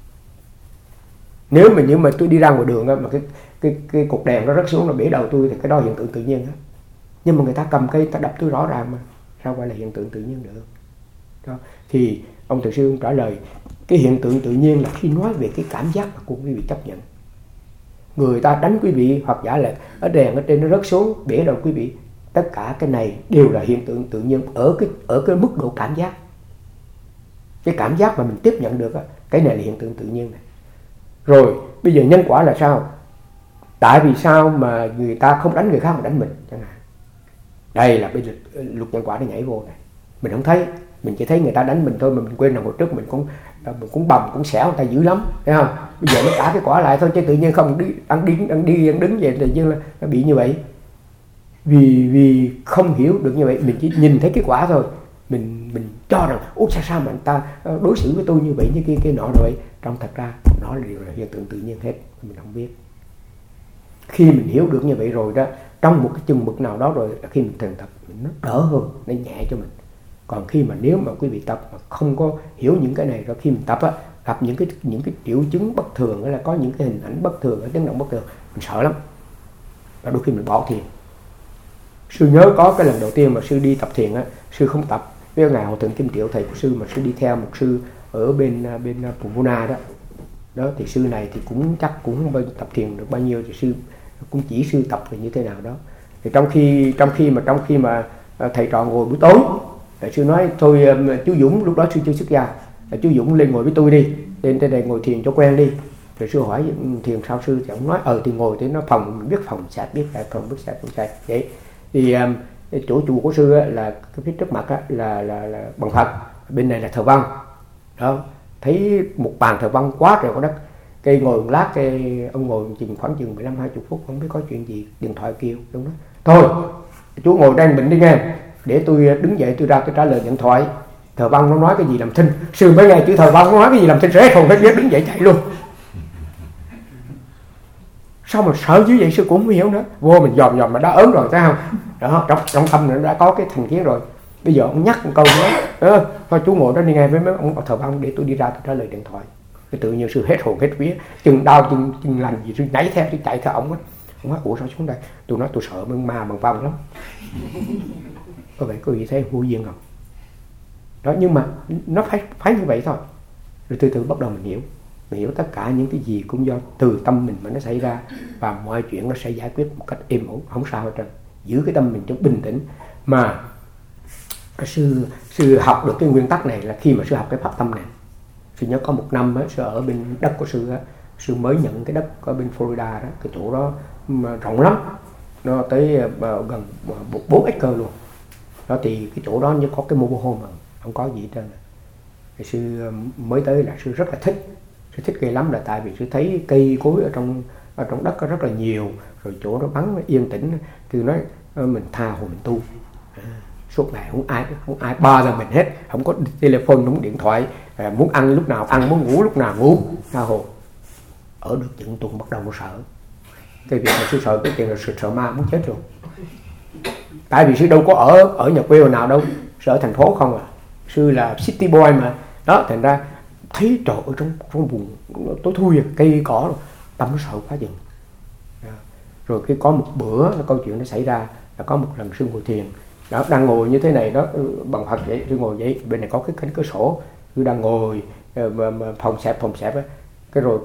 Nếu mà tôi đi ra ngoài đường á, mà cái cục đèn nó rớt xuống là bể đầu tôi thì cái đó là hiện tượng tự nhiên á. Nhưng mà người ta cầm cây ta đập tôi rõ ràng mà, sao gọi là hiện tượng tự nhiên được? Đó. Thì ông thầy sư trả lời cái hiện tượng tự nhiên là khi nói về cái cảm giác mà quý vị chấp nhận. Người ta đánh quý vị hoặc giả là ở đèn ở trên nó rớt xuống bể đầu quý vị, tất cả cái này đều là hiện tượng tự nhiên ở cái mức độ cảm giác. Cái cảm giác mà mình tiếp nhận được á, cái này là hiện tượng tự nhiên này. Rồi bây giờ nhân quả là sao? Tại vì sao mà người ta không đánh người khác mà đánh mình chẳng hạn. Đây là bây giờ luật nhân quả nó nhảy vô này. Mình không thấy, mình chỉ thấy người ta đánh mình thôi, mà mình quên rằng hồi trước mình cũng bầm cũng xẻo người ta dữ lắm, thấy không? Bây giờ nó trả cái quả lại thôi, chứ tự nhiên không ăn đứng vậy tự nhiên là nó bị như vậy. Vì không hiểu được như vậy, mình chỉ nhìn thấy cái quả thôi, mình cho rằng sao mà người ta đối xử với tôi như vậy như kia nọ rồi. Trong thật ra nó là điều là hiện tượng tự nhiên hết, mình không biết. Khi mình hiểu được như vậy rồi đó, trong một cái chừng mực nào đó rồi, khi mình thường tập nó đỡ hơn, nó nhẹ cho mình. Còn khi mà nếu mà quý vị tập mà không có hiểu những cái này, rồi khi mình tập á, gặp những cái triệu chứng bất thường, hay là có những cái hình ảnh bất thường, cái tiếng động bất thường, mình sợ lắm, và đôi khi mình bỏ thiền. Sư nhớ có cái lần đầu tiên mà sư đi tập thiền á, sư không tập với ngài Hòa Thượng Kim Triệu, thầy của sư, mà sư đi theo một sư ở bên Pumona đó. Đó thì sư này thì cũng chắc cũng không tập thiền được bao nhiêu, thì sư cũng chỉ sư tập là như thế nào đó. Thì trong khi mà thầy trò ngồi buổi tối, thầy sư nói thôi chú Dũng, lúc đó sư chưa xuất gia, chú Dũng lên ngồi với tôi đi, lên trên đây ngồi thiền cho quen đi. Rồi sư hỏi thiền sao sư, thì ông nói thì ngồi thì nó phòng, biết phòng sạch, biết sạch phòng, biết sạch phòng sạch vậy. Thì chỗ chùa của sư là cái phía trước mặt là bằng Phật, bên này là thờ văn đó. Thấy một bàn thờ văn quá trời có đất, cây ngồi một lát, ông ngồi khoảng chừng 15-20 phút, không biết có chuyện gì, điện thoại kêu, đúng đó. Thôi chú ngồi đang bệnh đi nghe, để tôi đứng dậy tôi ra tôi trả lời điện thoại. Thờ văn nó nói cái gì làm thinh, sư mới nghe chữ thờ văn nó nói cái gì làm thinh, rẽ không biết, đứng dậy chạy luôn. Sao mà sợ dữ vậy, sư cũng không hiểu nữa. Vô mình dòm mà đã ớn rồi, thấy không? Đó, trong tâm nó đã có cái thành kiến rồi. Bây giờ ông nhắc một câu nữa, thôi chú ngồi đó đi nghe với mấy ông thờ văn, để tôi đi ra tôi trả lời điện thoại. Cái tự nhiên sư hết hồn hết vía, chừng đau chừng lành gì, sư nhảy theo, tôi chạy theo ông á. Ông nói ủa sao xuống đây? Tôi nói tôi sợ ma bằng vong lắm. Có vậy có gì thấy vô duyên không? Đó, nhưng mà nó phải như vậy thôi. Rồi từ từ bắt đầu mình hiểu tất cả những cái gì cũng do từ tâm mình mà nó xảy ra, và mọi chuyện nó sẽ giải quyết một cách êm ổn, không sao hết trơn. Giữ cái tâm mình cho bình tĩnh. Mà sư học được cái nguyên tắc này là khi mà sư học cái pháp tâm này. Sư nhớ có một năm á, sư ở bên đất của sư á, sư mới nhận cái đất ở bên Florida đó, cái chỗ đó rộng lắm, nó tới gần 4 acre luôn đó, thì cái chỗ đó như có cái mobile home mà không có gì hết trơn. Thì sư mới tới là sư rất là thích, sư thích ghê lắm, là tại vì sư thấy cây cối ở trong đất có rất là nhiều, rồi chỗ nó vắng nó yên tĩnh, thì nói mình tha hồ mình tu. Suốt ngày không ai bao giờ mình hết, không có telephone, không có điện thoại, muốn ăn lúc nào ăn, muốn ngủ lúc nào ngủ, tha hồ. Ở được chừng tuần bắt đầu nó sợ. Cái việc mà sư sợ cái chuyện là sợ ma muốn chết rồi. Tại vì sư đâu có ở nhà quê nào đâu, sư ở thành phố không à. Sư là city boy mà. Đó, thành ra thấy trời ở trong vùng tối thui cây cỏ rồi, tâm nó sợ quá chừng. Rồi cái có một bữa câu chuyện nó xảy ra là có một lần sư ngồi thiền. Đó, đang ngồi như thế này đó, bằng Phật vậy, sư ngồi vậy, bên này có cái cánh cửa sổ, sư đang ngồi phòng xẹp á. Cái rồi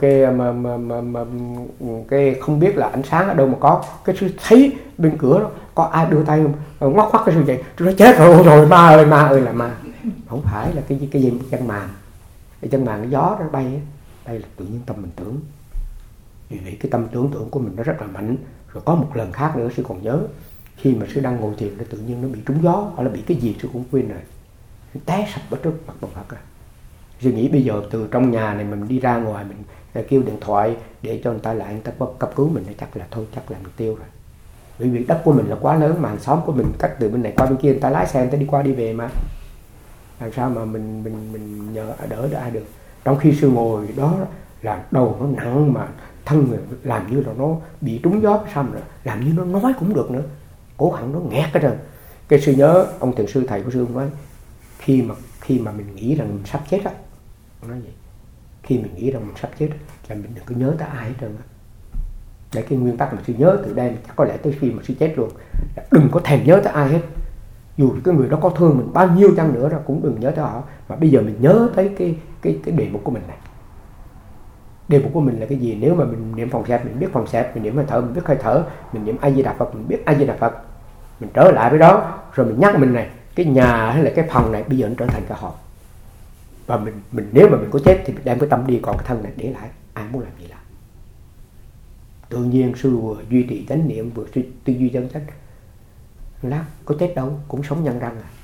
cái không biết là ánh sáng ở đâu mà có, cái sư thấy bên cửa đó có ai đưa tay ngoắc cái sư vậy, tôi nói chết rồi, ma ơi là ma. Không phải là cái gì chân màn, cái chân màn cái gió nó bay ấy. Đây là tự nhiên tâm mình tưởng. Vì vậy cái tâm tưởng tượng của mình nó rất là mạnh. Rồi có một lần khác nữa sư còn nhớ, khi mà sư đang ngồi thiền nó tự nhiên nó bị trúng gió, hoặc là bị cái gì sư cũng quên rồi, nó té sập ở trước mặt Phật rồi. Sư nghĩ bây giờ từ trong nhà này mình đi ra ngoài, mình kêu điện thoại để cho người ta lại, người ta cấp cứu mình, chắc là thôi, chắc là mình tiêu rồi. Bởi vì đất của mình là quá lớn mà hàng xóm của mình cách từ bên này qua bên kia, người ta lái xe người ta đi qua đi về mà, làm sao mà mình nhờ đỡ ai được. Trong khi sư ngồi đó là đầu nó nặng mà thân người làm như là nó bị trúng gió xong rồi, làm như nó nói cũng được nữa, cổ họng nó nghẹt cái rồi. Cái sư nhớ ông thiền sư thầy của sư nói, khi mà mình nghĩ rằng mình sắp chết á, nói vậy, khi mình nghĩ rằng mình sắp chết là mình đừng có nhớ tới ai hết trơn á. Đấy, cái nguyên tắc mà sư nhớ từ đây chắc có lẽ tới khi mà sư chết luôn, là đừng có thèm nhớ tới ai hết. Dù cái người đó có thương mình bao nhiêu chăng nữa, cũng đừng nhớ tới họ, mà bây giờ mình nhớ tới cái đề mục của mình này. Đề mục của mình là cái gì? Nếu mà mình niệm phòng xẹp, mình biết phòng xẹp, mình niệm hơi thở, mình biết hơi thở, mình niệm A Di Đà Phật, mình biết A Di Đà Phật, mình trở lại với đó, rồi mình nhắc mình này, cái nhà hay là cái phòng này bây giờ nó trở thành cả họ. Và mình nếu mà mình có chết thì mình đem cái tâm đi, còn cái thân này để lại, ai muốn làm gì làm. Tự nhiên sư vừa duy trì chánh niệm, vừa tư duy chân chánh, lát có chết đâu, cũng sống nhân răng à.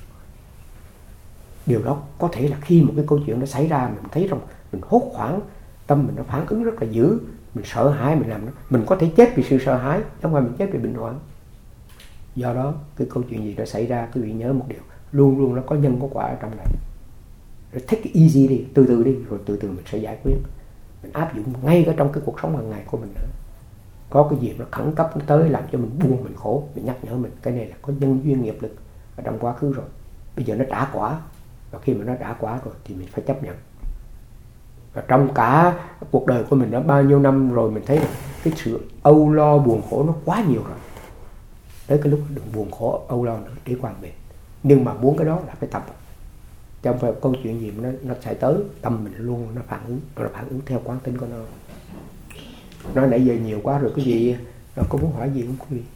Điều đó có thể là khi một cái câu chuyện nó xảy ra, mình thấy rằng mình hốt hoảng, tâm mình nó phản ứng rất là dữ, mình sợ hãi, mình làm nó, mình có thể chết vì sự sợ hãi, không phải mình chết vì bệnh hoạn. Do đó cái câu chuyện gì nó xảy ra, quý vị nhớ một điều, luôn luôn nó có nhân có quả ở trong này. Rồi take it easy đi, từ từ đi, rồi từ từ mình sẽ giải quyết. Mình áp dụng ngay ở trong cái cuộc sống hàng ngày của mình nữa. Có cái gì nó khẩn cấp nó tới làm cho mình buồn, mình khổ, mình nhắc nhở mình, cái này là có nhân duyên nghiệp lực ở trong quá khứ rồi, bây giờ nó trả quả. Và khi mà nó trả quả rồi thì mình phải chấp nhận. Và trong cả cuộc đời của mình đã bao nhiêu năm rồi, mình thấy cái sự âu lo buồn khổ nó quá nhiều rồi. Tới cái lúc đừng buồn khổ âu lo nữa để quan về. Nhưng mà muốn cái đó là phải tập. Trong phải câu chuyện gì mà nó xảy tới, tâm mình luôn nó phản ứng theo quán tính của nó. Nói nãy giờ nhiều quá rồi, cái gì có muốn hỏi gì không quý vị?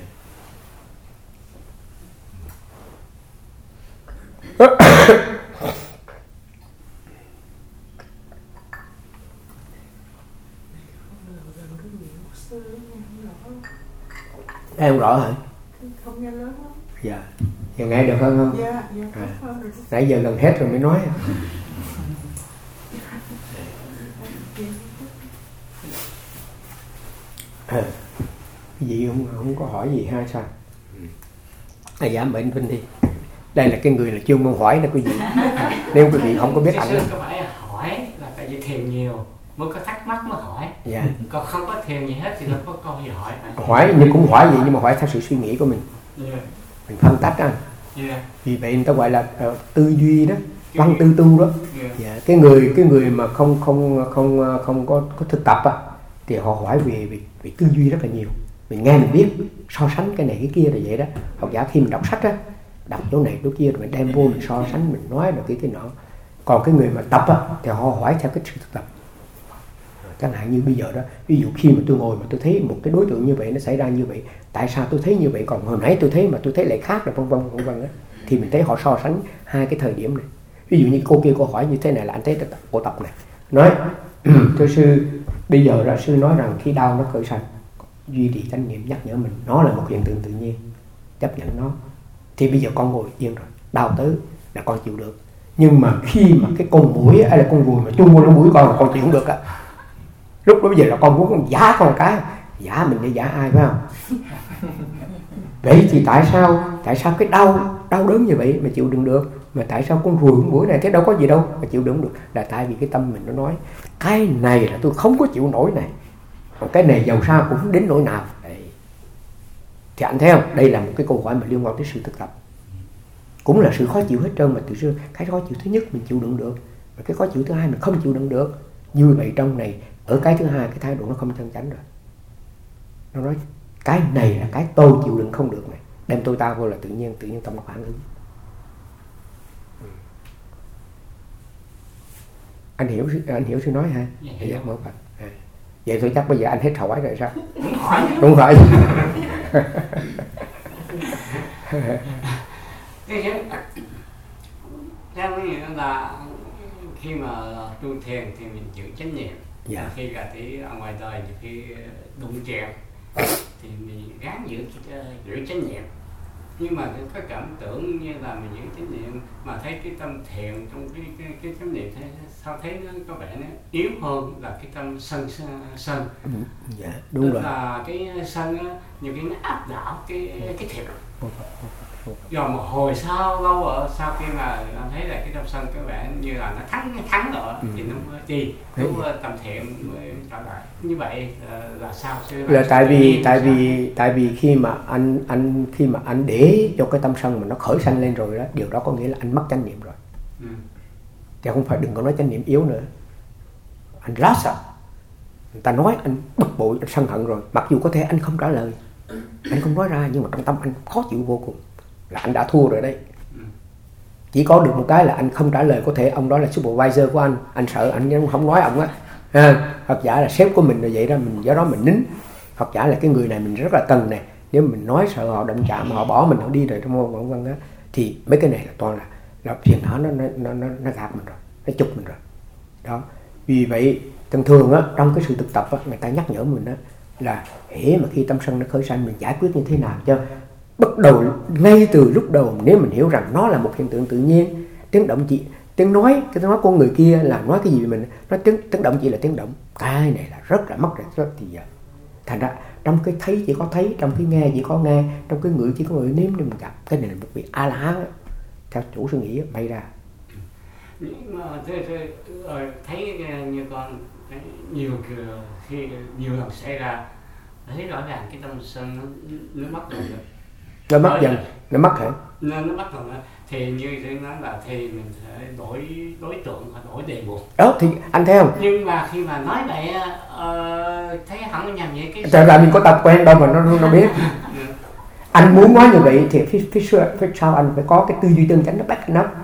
Nghe không rõ hả? Không nghe lớn lắm. Dạ. Giờ nghe được hơn không? Dạ, Nãy giờ gần hết rồi mới nói. Cái gì không có hỏi gì ha sao? Dạ mời anh Vinh đi. Đây là cái người là chuyên môn hỏi nè quý vị. Nếu quý vị không có biết ảnh. Có phải hỏi là tại vì thiền nhiều mới có thắc mắc mới hỏi. Dạ. Còn không có thiền gì hết thì đâu có câu gì hỏi. Hỏi nhưng cũng hỏi gì nhưng mà hỏi theo sự suy nghĩ của mình. Yeah. Mình phân tách anh. Yeah. Vì vậy người ta gọi là tư duy đó, văn tư tu đó. Yeah. Dạ. Cái người mà không có thực tập á, thì họ hỏi về tư duy rất là nhiều. Mình nghe mình biết so sánh cái này cái kia là vậy đó. Hoặc giả khi mình đọc sách á, đọc chỗ này chỗ kia rồi mình đem vô mình so sánh, mình nói được cái nọ. Còn cái người mà tập á thì họ hỏi theo cái sự thực tập. Chẳng hạn như bây giờ đó, ví dụ khi mà tôi ngồi mà tôi thấy một cái đối tượng như vậy nó xảy ra như vậy, tại sao tôi thấy như vậy, còn hồi nãy tôi thấy mà tôi thấy lại khác, là vân vân á. thì mình thấy họ so sánh hai cái thời điểm này. Ví dụ như cô kia cô hỏi như thế này là anh thấy cô tập này nói thưa sư, bây giờ là sư nói rằng khi đau nó khởi sanh, duy trì chánh niệm nhắc nhở mình nó là một hiện tượng tự nhiên, chấp nhận nó, thì bây giờ con ngồi yên rồi, đau tới là con chịu được. Nhưng mà khi mà cái con muỗi hay là con ruồi mà chung vô trong mũi con chịu không được á, lúc đó bây giờ là con muốn con giả con cái, giả mình để giả ai phải không? Vậy thì tại sao cái đau đớn như vậy mà chịu đựng được, mà tại sao con ruồi con muỗi này thế đâu có gì đâu mà chịu đựng được? Là tại vì cái tâm mình nó nói cái này là tôi không có chịu nổi này, còn cái này dầu sao cũng không đến nỗi nào. Đấy. Thì anh thấy không, đây là một cái câu hỏi mà liên quan tới sự thực tập, cũng là sự khó chịu hết trơn. Mà từ xưa cái khó chịu thứ nhất mình chịu đựng được, và cái khó chịu thứ hai mình không chịu đựng được. Như vậy trong này, ở cái thứ hai, cái thái độ nó không chân chánh rồi. Nó nói cái này là cái tôi chịu đựng không được này, đem tôi ta vô là tự nhiên tâm nó phản ứng. Anh hiểu sư nói ha? Dạ, mở Phật. Vậy thôi chắc bây giờ anh hết hỏi rồi sao? Đúng hỏi. Theo nghĩa là khi mà tu thiền thì mình giữ chánh niệm. Dạ. Khi gặp thấy ở ngoài đời nhiều khi đụng chạm thì mình gắng giữ chánh niệm. Nhưng mà có cảm tưởng như là mình giữ chánh niệm mà thấy cái tâm thiện trong cái chánh niệm sao thấy nó có vẻ nó yếu hơn là cái tâm sân. Dạ, đúng tức rồi. là cái sân á, nhiều khi nó áp đảo cái thiện. Rồi một hồi sau khi mà anh thấy là cái tâm sân các bạn như là nó thắng rồi thì nó mới đi tâm thiện mới trở lại. Như vậy là sao? Là tại vì khi mà anh để cho cái tâm sân mà nó khởi sanh lên rồi đó, điều đó có nghĩa là anh mất chánh niệm rồi. Chứ không phải, đừng có nói chánh niệm yếu nữa. Anh lost à. Người ta nói anh bực bội, anh sân hận rồi, mặc dù có thể anh không trả lời, anh không nói ra, nhưng mà trong tâm anh khó chịu vô cùng, là anh đã thua rồi đấy. Chỉ có được một cái là anh không trả lời, có thể ông đó là supervisor của anh sợ anh không nói ông á, hoặc giả là sếp của mình là vậy đó, mình do đó mình nín, hoặc giả là cái người này mình rất là cần này, nếu mình nói sợ họ động chạm mà họ bỏ mình, họ đi rồi trong môn vân á, thì mấy cái này là toàn là phiền nó gạt mình rồi, nó chụp mình rồi đó. Vì vậy thường á, trong cái sự thực tập á, người ta nhắc nhở mình á là hễ mà khi tâm sân nó khởi sanh mình giải quyết như thế nào cho bắt đầu ngay từ lúc đầu. Nếu mình hiểu rằng nó là một hiện tượng tự nhiên, tiếng động chỉ tiếng nói của người kia là nói cái gì mình nói, tiếng động chỉ là tiếng động, cái này là rất là mất rất thì giờ. Thành ra trong cái thấy chỉ có thấy, trong cái nghe chỉ có nghe, trong cái ngửi chỉ có ngửi, nếm để mình gặp. Cái này là một vị A La Hán theo chủ suy nghĩ bay ra. Nhưng mà thấy như con nhiều lần xảy ra, thấy rõ ràng cái tâm sân nó mất rồi. Nó mất dần, nó mất hả? Nó mất rồi thì như thế nói là thì mình sẽ đổi đối tượng và đổi đề mục. Đó thì anh thấy không? Nhưng mà khi mà nói vậy thấy không có nhầm vậy cái. Tại là mình có tập quen đâu mà nó biết. Anh muốn nói như vậy thì phía sau anh phải có cái tư duy chân chánh nó back up.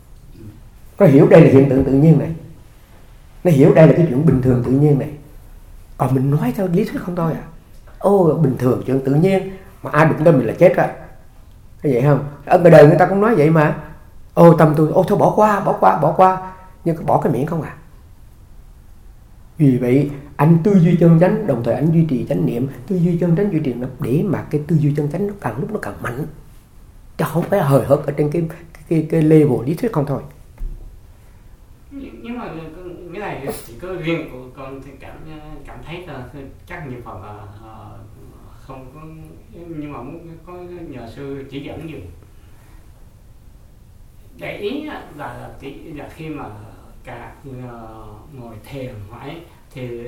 Nó hiểu đây là hiện tượng tự nhiên này, nó hiểu đây là cái chuyện bình thường tự nhiên này. Còn mình nói theo lý thuyết không thôi à. Bình thường chuyện tự nhiên mà ai đụng tới mình là chết rồi, cái vậy không? Ở ngoài đời người ta cũng nói vậy mà. Tâm tôi, thôi bỏ qua, nhưng bỏ cái miệng không à. Vì vậy anh tư duy chân chánh, đồng thời anh duy trì chánh niệm, tư duy chân chánh duy trì nó để mà cái tư duy chân chánh nó càng lúc nó càng mạnh, chứ không phải hời hợt ở trên cái level lý thuyết không thôi. Nhưng mà cái này chỉ có riêng của con thì cảm thấy là chắc nhiều phần là không có, nhưng mà muốn có nhờ sư chỉ dẫn dùm. Để ý là khi mà cả ngồi thiền hỏi thì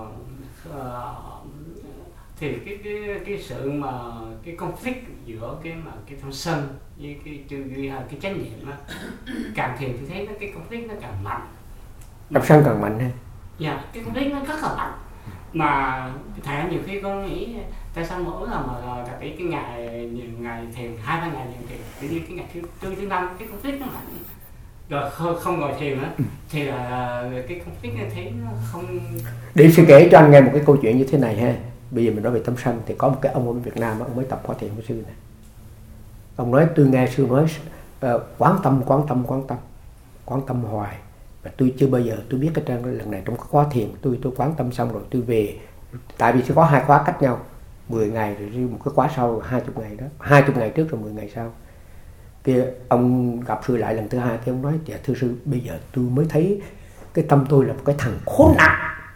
cái sự mà cái conflict giữa cái tham sân với cái chánh niệm á, càng thiền thì thấy nó cái conflict nó càng mạnh. Tham sân càng mạnh ha. Dạ, cái conflict nó rất là mạnh. Mà thầy nhiều khi con nghĩ tại sao mỗi lần mà gặp cái ngày thiền 2-3 ngày thiền tự nhiên cái ngày thứ 5 cái conflict nó mạnh rồi không ngồi thiền nữa thì là cái conflict này thấy nó không. Để sư kể cho anh nghe một cái câu chuyện như thế này ha. Bây giờ mình nói về tâm sân thì có một cái ông ở Việt Nam, ông mới tập khóa thiền của sư này. Ông nói tôi nghe sư nói quán tâm hoài. Và tôi chưa bao giờ tôi biết cái lần này trong cái khóa thiền tôi quán tâm xong rồi tôi về, tại vì sẽ có 2 khóa cách nhau, 10 ngày rồi một cái khóa sau 20 ngày đó, 20 ngày trước rồi 10 ngày sau. Kia ông gặp sư lại lần thứ 2 thì ông nói: dạ thưa sư, bây giờ tôi mới thấy cái tâm tôi là một cái thằng khốn nạn.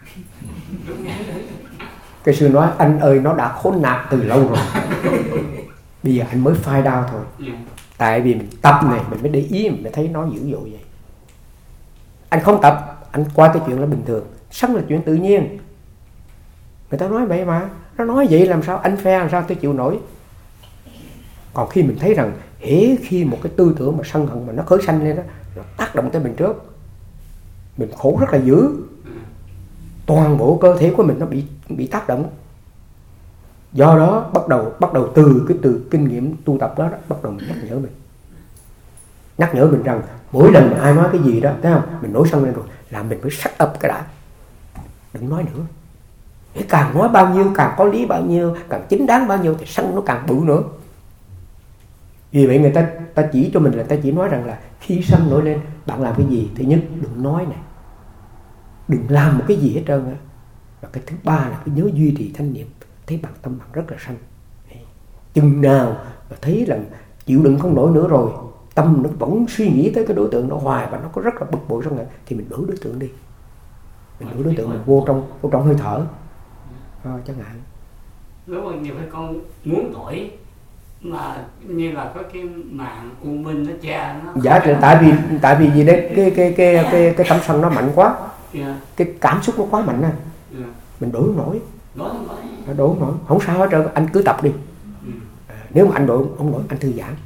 Cái sư nói: anh ơi, nó đã khốn nạn từ lâu rồi, bây giờ anh mới find out thôi. Tại vì mình tập này mình mới để ý, mình mới thấy nó dữ dội vậy. Anh không tập, anh qua cái chuyện là bình thường, sân là chuyện tự nhiên. Người ta nói vậy mà, nó nói vậy làm sao anh phe, làm sao tôi chịu nổi. Còn khi mình thấy rằng hễ khi một cái tư tưởng mà sân hận mà nó khởi sanh lên đó, nó tác động tới mình trước, mình khổ rất là dữ, toàn bộ cơ thể của mình nó bị tác động. Do đó bắt đầu từ kinh nghiệm tu tập đó bắt đầu mình nhắc nhở mình rằng mỗi lần mà ai nói cái gì đó, thấy không, mình nổi sân lên rồi là mình phải shut up cái đã, đừng nói nữa. Càng nói bao nhiêu, càng có lý bao nhiêu, càng chính đáng bao nhiêu thì sân nó càng bự nữa. Vì vậy người ta chỉ cho mình là ta chỉ nói rằng là khi sân nổi lên bạn làm cái gì, thứ nhất đừng nói này, đừng làm một cái gì hết trơn á. Và cái thứ ba là cái nhớ duy trì thanh niệm. Thấy bạn tâm bạn rất là sân, chừng nào mà thấy là chịu đựng không nổi nữa rồi, tâm nó vẫn suy nghĩ tới cái đối tượng đó hoài và nó có rất là bực bội trong này, thì mình đổi đối tượng đi, mình đổi đối tượng, mình vô trong hơi thở chẳng hạn. Lúc mà nhiều khi con muốn đổi mà như là có cái mạng u minh nó che nó. Dạ, tại vì gì đấy, cái tâm sân nó mạnh quá, cái cảm xúc nó quá mạnh á, mình đổi không nổi. Đổi không nổi, không sao hết trơn, anh cứ tập đi. Nếu mà anh đổi không nổi, anh thư giãn.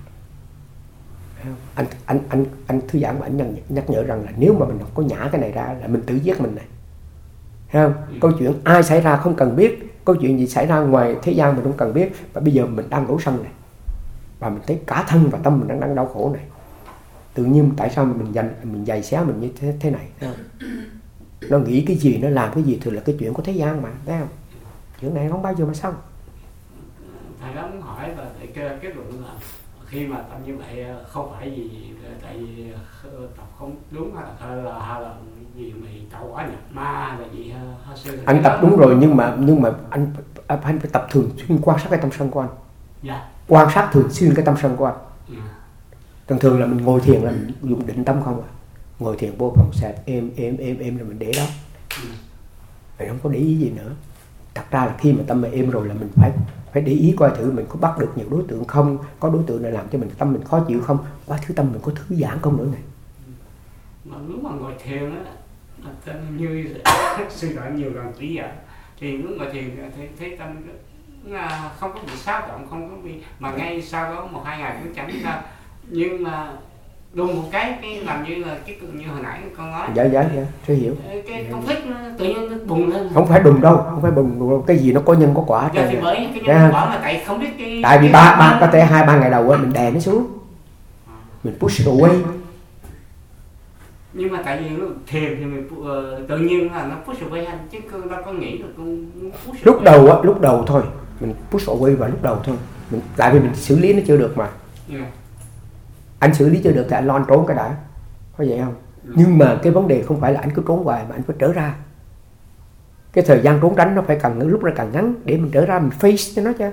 Anh thư giãn và anh nhắc nhở rằng là nếu mà mình không có nhả cái này ra là mình tự giết mình này. Thấy không? Câu chuyện ai xảy ra không cần biết, câu chuyện gì xảy ra ngoài thế gian mình không cần biết. Và bây giờ mình đang đổ sân này, và mình thấy cả thân và tâm mình đang đau khổ này. Tự nhiên tại sao mình giày xéo mình như thế này? Thấy không? Nó nghĩ cái gì, nó làm cái gì thì là cái chuyện của thế gian mà, thấy không? Chuyện này không bao giờ mà xong. Thầy đó muốn hỏi và kết luận là khi mà tập như vậy không phải gì tại vì tập không đúng hay là gì mày tạo quả nhập ma là gì ha sư? Anh tập đúng rồi, nhưng mà anh phải tập thường xuyên quan sát cái tâm sân của anh. Dạ. Quan sát thường xuyên cái tâm sân của anh. Thường là mình ngồi thiền là mình dùng định tâm không à. Ngồi thiền vô phòng xẹp êm là mình để đó. Mình không có để ý gì nữa. Thật ra là khi mà tâm mình êm rồi là mình phải để ý coi thử mình có bắt được nhiều đối tượng không, có đối tượng này làm cho mình tâm mình khó chịu không, quá thứ tâm mình có thư giãn không nữa này. Mà lúc mà ngồi thiền á, như suy đoạn nhiều lần tí vậy, thì lúc ngồi thiền thấy tâm không có bị xáo động, không có bị, mà ngay sau đó 1-2 ngày cũng chẳng ra, nhưng mà đùng một cái làm như là cái như hồi nãy con nói. Dạ, tôi hiểu. Cái công thức nó tự nhiên nó bùng lên. Không phải đùng đâu, cái gì nó có nhân có quả. Dạ thì bởi cái nhân quả là tại không biết cái. Tại vì có thể 2-3 ngày đầu mình đè nó xuống, mình push it away. Nhưng mà tại vì thiền thì mình tự nhiên là nó push away anh, chứ đâu có nghĩ được con push away. Lúc đầu thôi, mình push away vào lúc đầu thôi. Tại vì mình xử lý nó chưa được mà. Anh xử lý chưa được thì anh lo anh trốn cái đã, có vậy không? Nhưng mà cái vấn đề không phải là anh cứ trốn hoài mà anh phải trở ra. Cái thời gian trốn tránh nó phải càng lúc ra càng ngắn để mình trở ra, mình face cho nó chứ.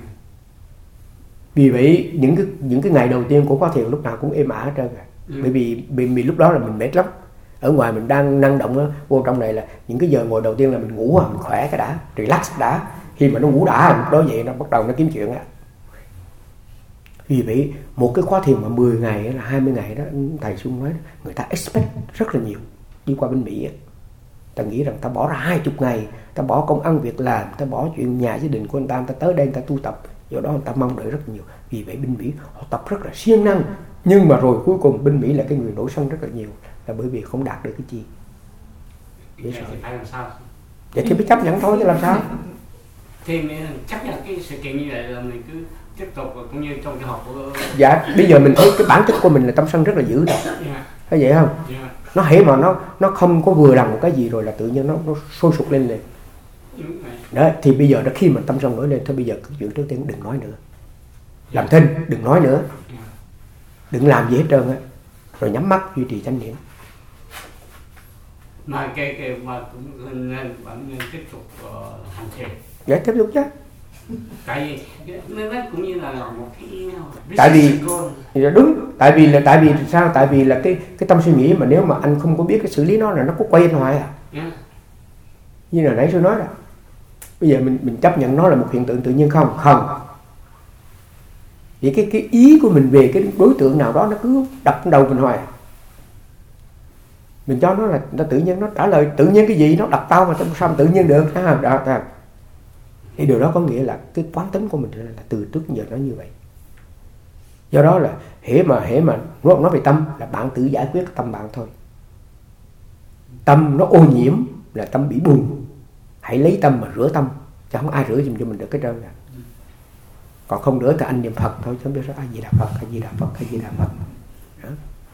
Vì vậy những cái ngày đầu tiên của khóa thiền lúc nào cũng êm ả hết trơn à. Bởi vì lúc đó là mình mệt lắm. Ở ngoài mình đang năng động đó, vô trong này là những cái giờ ngồi đầu tiên là mình ngủ mình khỏe cái đã, relax đã. Khi mà nó ngủ đã lúc đó vậy nó bắt đầu nó kiếm chuyện á. Vì vậy một cái khóa thiền mà 10 ngày là 20 ngày đó, thầy Xuân nói người ta expect rất là nhiều. Đi qua bên Mỹ ta nghĩ rằng ta bỏ ra 20 ngày, ta bỏ công ăn việc làm, ta bỏ chuyện nhà gia đình của người ta tới đây người ta tu tập, do đó người ta mong đợi rất nhiều. Vì vậy bên Mỹ họ tập rất là siêng năng, nhưng mà rồi cuối cùng bên Mỹ là cái người nổi sân rất là nhiều, là bởi vì không đạt được cái chi. Vậy thì phải làm sao? Vậy thì phải chấp nhận thôi chứ làm sao? Thì mình chấp nhận cái sự kiện như vậy là mình cứ tiếp tục, cũng như trong cái học của. Dạ, bây giờ mình thấy cái bản chất của mình là tâm sân rất là dữ rồi. Thấy vậy không? Nó hễ mà nó không có vừa lòng một cái gì rồi là tự nhiên nó sôi sục lên liền. Đó, thì bây giờ khi mà tâm sân nổi lên, thôi bây giờ cái chuyện trước tiên đừng nói nữa. Làm thinh, đừng nói nữa. đừng làm gì hết trơn á, rồi nhắm mắt duy trì chánh niệm. Mà cái mà cũng nên vẫn nên tiếp tục hành thiền. Dạ tiếp tục chứ. Tại vì nó cũng như là một cái tại vì đúng, tại vì sao? Tại vì là cái tâm suy nghĩ mà nếu mà anh không có biết cái xử lý nó là nó có quay hoài à. Yeah. Như là nãy tôi nói đó, bây giờ mình chấp nhận nó là một hiện tượng tự nhiên không? Không. Vậy cái ý của mình về cái đối tượng nào đó nó cứ đập trong đầu mình hoài. Mình cho nó là nó tự nhiên, nó trả lời tự nhiên cái gì nó đập tao mà sao mà tự nhiên được đó. Thì điều đó có nghĩa là cái quán tính của mình là từ trước giờ nó như vậy. Do đó là hễ mà nói về tâm là bạn tự giải quyết tâm bạn thôi. Tâm nó ô nhiễm là tâm bị bùn, hãy lấy tâm mà rửa tâm, chứ không ai rửa giùm cho mình được cái trơn cả. Còn không rửa thì anh niệm Phật thôi, chứ không biết sao A Di Đà Phật, A Di Đà Phật, A Di Đà Phật. Đó.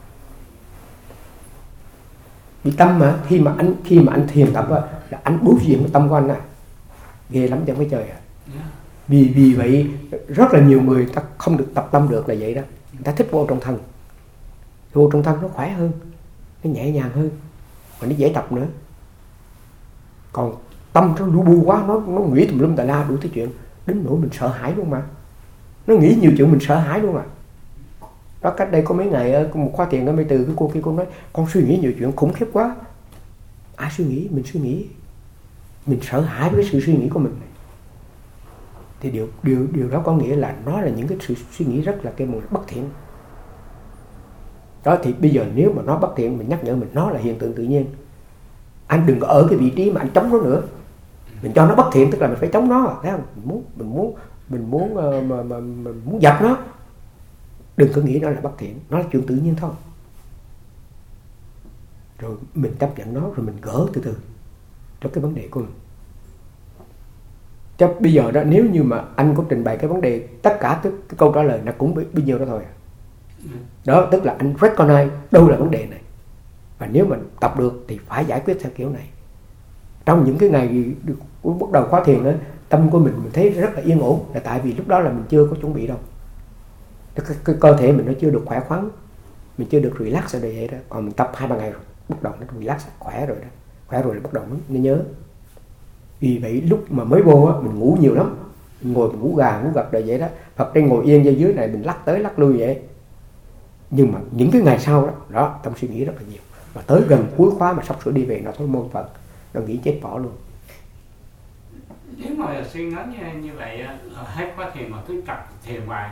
Vì tâm mà khi mà anh thiền tập là anh đối diện với tâm của anh ghê lắm chẳng phải chơi à. Vì vậy rất là nhiều người ta không được tập tâm được là vậy đó. Người ta thích vô trong thân. Vô trong thân nó khỏe hơn, nó nhẹ nhàng hơn, và nó dễ tập nữa. Còn tâm nó lu bu quá, nó nghĩ tùm lum tà la đủ thứ chuyện, đến nỗi mình sợ hãi luôn mà. Nó nghĩ nhiều chuyện mình sợ hãi luôn à. Đó, cách đây có mấy ngày một khóa thiền ở Mây Từ, cái cô kia cô nói con suy nghĩ nhiều chuyện khủng khiếp quá. Ai suy nghĩ? Mình suy nghĩ. Mình sợ hãi với cái sự suy nghĩ của mình. Thì điều đó có nghĩa là nó là những cái sự suy nghĩ rất là cái mùi bất thiện. Đó, thì bây giờ nếu mà nó bất thiện, mình nhắc nhở mình nó là hiện tượng tự nhiên. Anh đừng có ở cái vị trí mà anh chống nó nữa. Mình cho nó bất thiện tức là mình phải chống nó, thấy không? Mình muốn dập nó. Đừng có nghĩ nó là bất thiện, nó là chuyện tự nhiên thôi. Rồi mình chấp nhận nó, rồi mình gỡ từ từ cho cái vấn đề của mình. Chứ bây giờ đó, nếu như mà anh có trình bày cái vấn đề, tất cả cái câu trả lời nó cũng bao nhiêu đó thôi. Đó, tức là anh recognize đâu là vấn đề này. Và nếu mình tập được thì phải giải quyết theo kiểu này. Trong những cái ngày bắt đầu khóa thiền đó, tâm của mình thấy rất là yên ổn, là tại vì lúc đó là mình chưa có chuẩn bị đâu. Cái cơ thể mình nó chưa được khỏe khoắn, mình chưa được relax ở đây vậy đó. Còn mình tập 2-3 ngày rồi, bắt đầu nó relax khỏe rồi đó. Khỏe rồi là bắt đầu nó nhớ. Vì vậy lúc mà mới vô á, mình ngủ nhiều lắm. Mình ngồi mình ngủ gà, ngủ gật rồi vậy đó. Phật đây ngồi yên dưới này mình lắc tới lắc lui vậy. Nhưng mà những cái ngày sau đó tâm suy nghĩ rất là nhiều. Mà tới gần cuối khóa mà sắp sửa đi về nó thôi môn Phật, nó nghĩ chết bỏ luôn. Nếu mà suy nghĩ như vậy, hết khóa thiền mà cứ tập thiền hoài,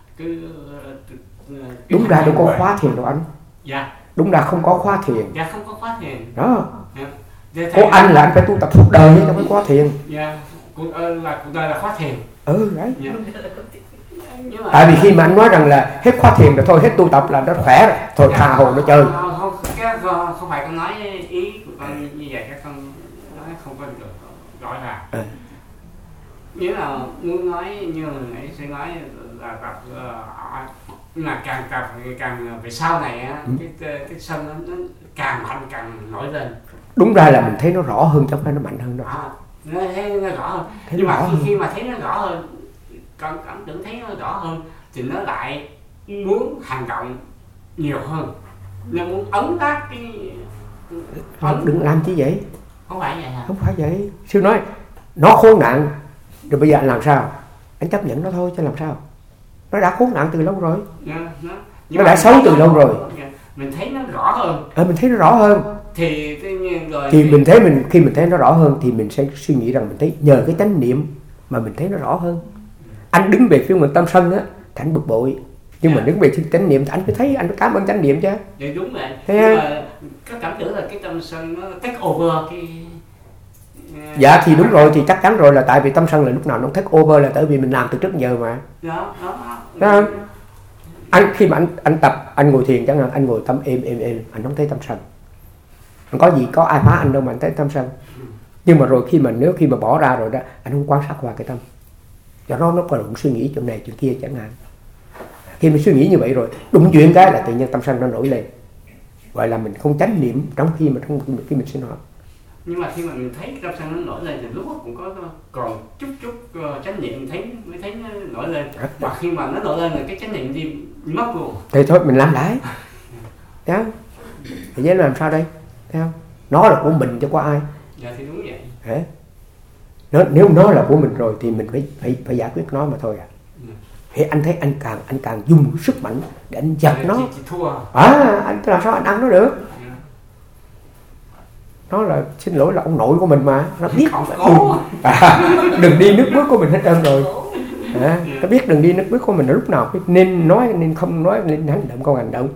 đúng ra đâu có khóa thiền đâu anh. Dạ. Đúng ra không có khóa thiền. Dạ không có khóa thiền. Đó. Dạ. Có anh là anh phải tu tập suốt đời mới khóa thiền. Dạ. Cuộc đời là khóa thiền. Đấy. Dạ. Tại vì khi mà anh nói rằng là hết khóa thiền rồi thôi, hết tu tập là nó khỏe rồi, thôi tha hồ nó chơi. Không phải con nói ý của con như vậy, các con nói không có được rõ ràng. Nếu là muốn nói như hồi nãy sẽ nói là tập nhưng mà càng về sau này á, cái sân nó càng mạnh càng nổi lên. Đúng ra là mình thấy nó rõ hơn chứ không phải nó mạnh hơn đâu. Nó thấy nó rõ hơn. Thấy Nhưng mà hơn. khi mà thấy nó rõ hơn, con cảm tưởng thấy nó rõ hơn thì nó lại muốn hành động nhiều hơn. Nó muốn ấn tác cái Đừng làm chi vậy? Không phải vậy hả? Không phải vậy. Sư nói nó khốn nạn, rồi bây giờ anh làm sao? Anh chấp nhận nó thôi chứ làm sao? Nó đã khốn nạn từ lâu rồi. Nó đã xấu từ lâu rồi. Mình thấy nó rõ hơn. Mình thấy nó rõ hơn. Thì tự nhiên rồi. Thì khi mình thấy nó rõ hơn thì mình sẽ suy nghĩ rằng mình thấy nhờ cái chánh niệm mà mình thấy nó rõ hơn. Anh đứng về phía mình tâm sân á, thì anh bực bội. Nhưng mà đứng về phía chánh niệm thì anh phải thấy, anh phải cảm ơn chánh niệm chứ. Dạ đúng vậy. Nhưng mà có cảm tưởng là cái tâm sân nó take over cái. Dạ thì đúng rồi, thì chắc chắn rồi, là tại vì tâm sân là lúc nào nó take over là tại vì mình làm từ trước giờ mà. Đó. Đó. Anh khi mà anh tập, anh ngồi thiền chẳng hạn, anh ngồi tâm êm, anh không thấy tâm sân. Không có gì, có ai phá anh đâu mà anh thấy tâm sân. Nhưng mà rồi nếu khi mà bỏ ra rồi đó, anh không quan sát qua cái tâm. Do đó nó có đụng suy nghĩ chuyện này chuyện kia chẳng hạn. Khi mình suy nghĩ như vậy rồi, đụng chuyện cái là tự nhiên tâm sân nó nổi lên. Gọi là mình không chánh niệm trong khi mình sinh hoạt. Nhưng mà khi mà mình thấy tâm sân nó nổi lên thì lúc đó cũng có còn chút chánh niệm mới thấy nó nổi lên. Và khi mà nó nổi lên là cái chánh niệm đi mất luôn. Thì thôi mình làm lại. Thấy không? Thì vậy làm sao đây? Thấy không? Nó là của mình chứ có ai. Dạ thì đúng vậy. Hả? Nếu nó là của mình rồi thì mình phải giải quyết nó mà thôi à. Thì anh thấy anh càng dùng sức mạnh để anh giật nó. Chị thua. Anh làm sao anh ăn nó được? Nó là xin lỗi là ông nội của mình mà, nó biết đừng đi nước bước của mình hết trơn rồi. Nó biết đừng đi nước bước của mình lúc nào nên nói nên không nói, nên hành động không hành động.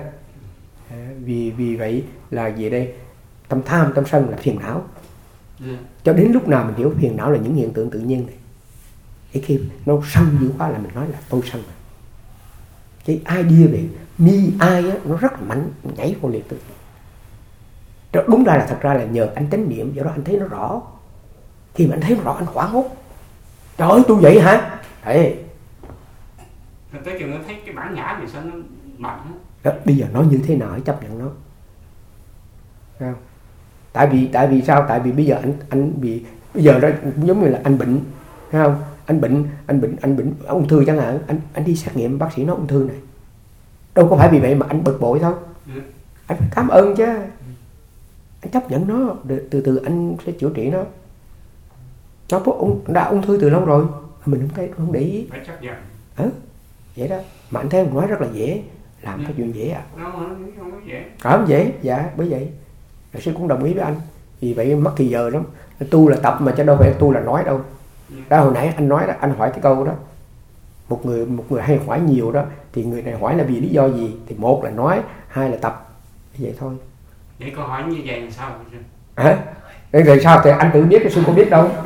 Vì vậy là gì đây? Tâm tham, tâm sân là phiền não. Cho đến lúc nào mình hiểu phiền não là những hiện tượng tự nhiên này. Thì khi nó sân dữ quá là mình nói là tôi sân. Cái idea về mi ai á, nó rất là mạnh, nhảy vô liệt tự. Đúng ra là thật ra là nhờ anh chánh niệm, do đó anh thấy nó rõ. Khi mà anh thấy nó rõ anh hoảng hốt. Trời ơi tôi vậy hả? Đấy. Tới chừng nó thấy cái bản ngã vì sao nó mạnh đó, bây giờ nó như thế nào hãy chấp nhận nó. Không? Tại vì sao? Tại vì bây giờ anh bị bây giờ đó giống như là anh bệnh, thấy không? Anh bệnh ung thư chẳng hạn, anh đi xét nghiệm bác sĩ nói ung thư này. Đâu có phải vì vậy mà anh bực bội thôi. Anh phải cảm ơn chứ. Anh chấp nhận nó, từ từ anh sẽ chữa trị nó. Nó đã ung thư từ lâu rồi, mình không để ý. Phải chấp nhận. Vậy đó. Mà anh thấy ông nói rất là dễ, làm cái chuyện dễ à? Không có dễ. Không dễ, dạ bởi vậy. Luật sư cũng đồng ý với anh. Vì vậy mất kỳ giờ lắm. Tu là tập mà chứ đâu phải tu là nói đâu. Đó hồi nãy anh nói đó, anh hỏi cái câu đó. Một người hay hỏi nhiều đó, thì người này hỏi là vì lý do gì? Thì một là nói, hai là tập. Vậy thôi. Vậy câu hỏi như vậy là sao? Hả? Rồi sao thì anh tự biết, cái sư có biết đâu.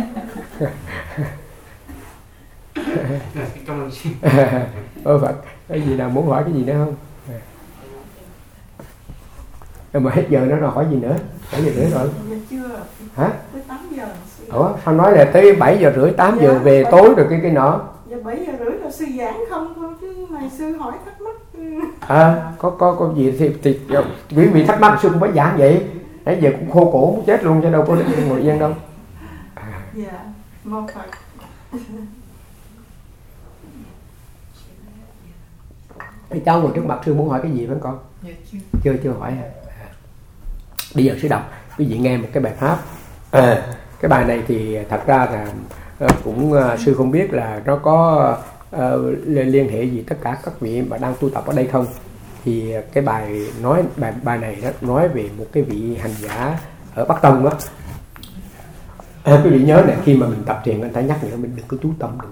Cảm ơn sư. Ôi Phật, cái gì nào muốn hỏi cái gì nữa không? Mà hết giờ nó hỏi gì nữa? 7 giờ rưỡi rồi. Chưa. Hả? Tới 8 giờ. Ủa, sao nói là tới 7 giờ rưỡi, 8 giờ về tối rồi cái nọ. Dạ 7 giờ rưỡi là sư giảng không thôi chứ này sư hỏi thắc mắc. Có gì thì quý vị thắc mắc sư cũng phải giảng vậy. Nãy giờ cũng khô cổ muốn chết luôn chứ đâu có ngồi yên đâu. Dạ, mong Phật. Thì cháu ngồi trước mặt sư muốn hỏi cái gì phải con? Dạ, chưa hỏi hả? Bây giờ sư đọc quý vị nghe một cái bài pháp. Cái bài này thì thật ra là cũng sư không biết là nó có liên hệ gì tất cả các vị mà đang tu tập ở đây không. Thì cái bài này đó nói về một cái vị hành giả ở Bắc Tông đó. Quý vị nhớ này, khi mà mình tập thiền anh ta nhắc nhở mình đừng có chú tâm.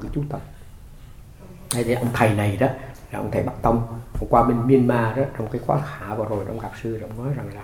Đây thì ông thầy này đó là ông thầy Bắc Tông. Hôm qua bên Myanmar đó, trong cái khóa hạ vừa rồi ông gặp sư, ông nói rằng là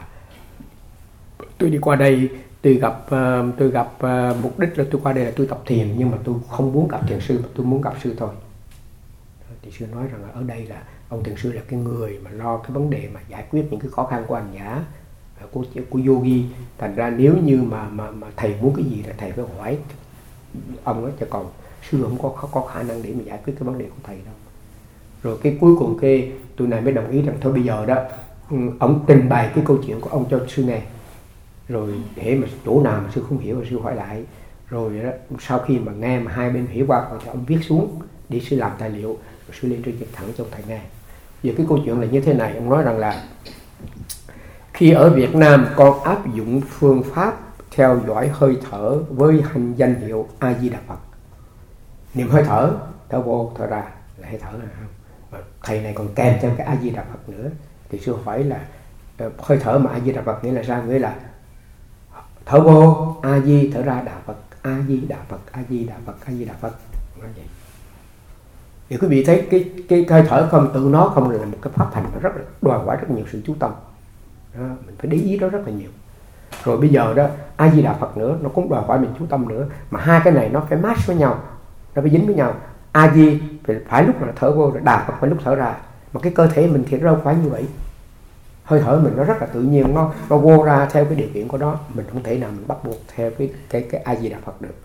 tôi đi qua đây, tôi gặp mục đích là tôi qua đây là tôi tập thiền, nhưng mà tôi không muốn gặp thiền sư, mà tôi muốn gặp sư thôi. Thì sư nói rằng là ở đây là ông thiền sư là cái người mà lo cái vấn đề mà giải quyết những cái khó khăn của hành giả, của yogi. Thành ra nếu như mà thầy muốn cái gì là thầy phải hỏi ông đó, chứ còn sư không có khả năng để mà giải quyết cái vấn đề của thầy đâu. Rồi cái cuối cùng cái tụi này mới đồng ý rằng thôi bây giờ đó ông trình bày cái câu chuyện của ông cho sư nghe. Rồi để mà chỗ nào mà sư không hiểu thì sư hỏi lại. Rồi đó, sau khi mà nghe mà hai bên hiểu qua rồi thì ông viết xuống để sư làm tài liệu, rồi sư lên trên thẳng cho thầy nghe. Giờ cái câu chuyện là như thế này, ông nói rằng là khi ở Việt Nam con áp dụng phương pháp theo dõi hơi thở với hành danh hiệu A Di Đà Phật. Niệm hơi thở, thở vô thở ra là hơi thở này không? Thầy này còn kèm theo cái A Di Đà Phật nữa. Thì sư hỏi là hơi thở mà A Di Đà Phật nghĩa là sao? Nghĩa là thở vô A Di, thở ra Đà Phật, A Di Đà Phật, A Di Đà Phật, A Di Đà Phật. Nói vậy. Thì quý vị thấy cái hơi thở không, tự nó không là một cái pháp hành mà rất là đòi hỏi rất nhiều sự chú tâm. Đó, mình phải để ý đó rất là nhiều. Rồi bây giờ đó A Di Đà Phật nữa, nó cũng đòi hỏi mình chú tâm nữa. Mà hai cái này nó phải match với nhau, nó phải dính với nhau. A Di phải lúc là thở vô, rồi Đà Phật phải lúc thở ra. Mà cái cơ thể mình thì đâu phải như vậy. Hơi thở mình nó rất là tự nhiên, nó vô ra theo cái điều kiện của nó, mình không thể nào mình bắt buộc theo cái A Di Đà Phật được.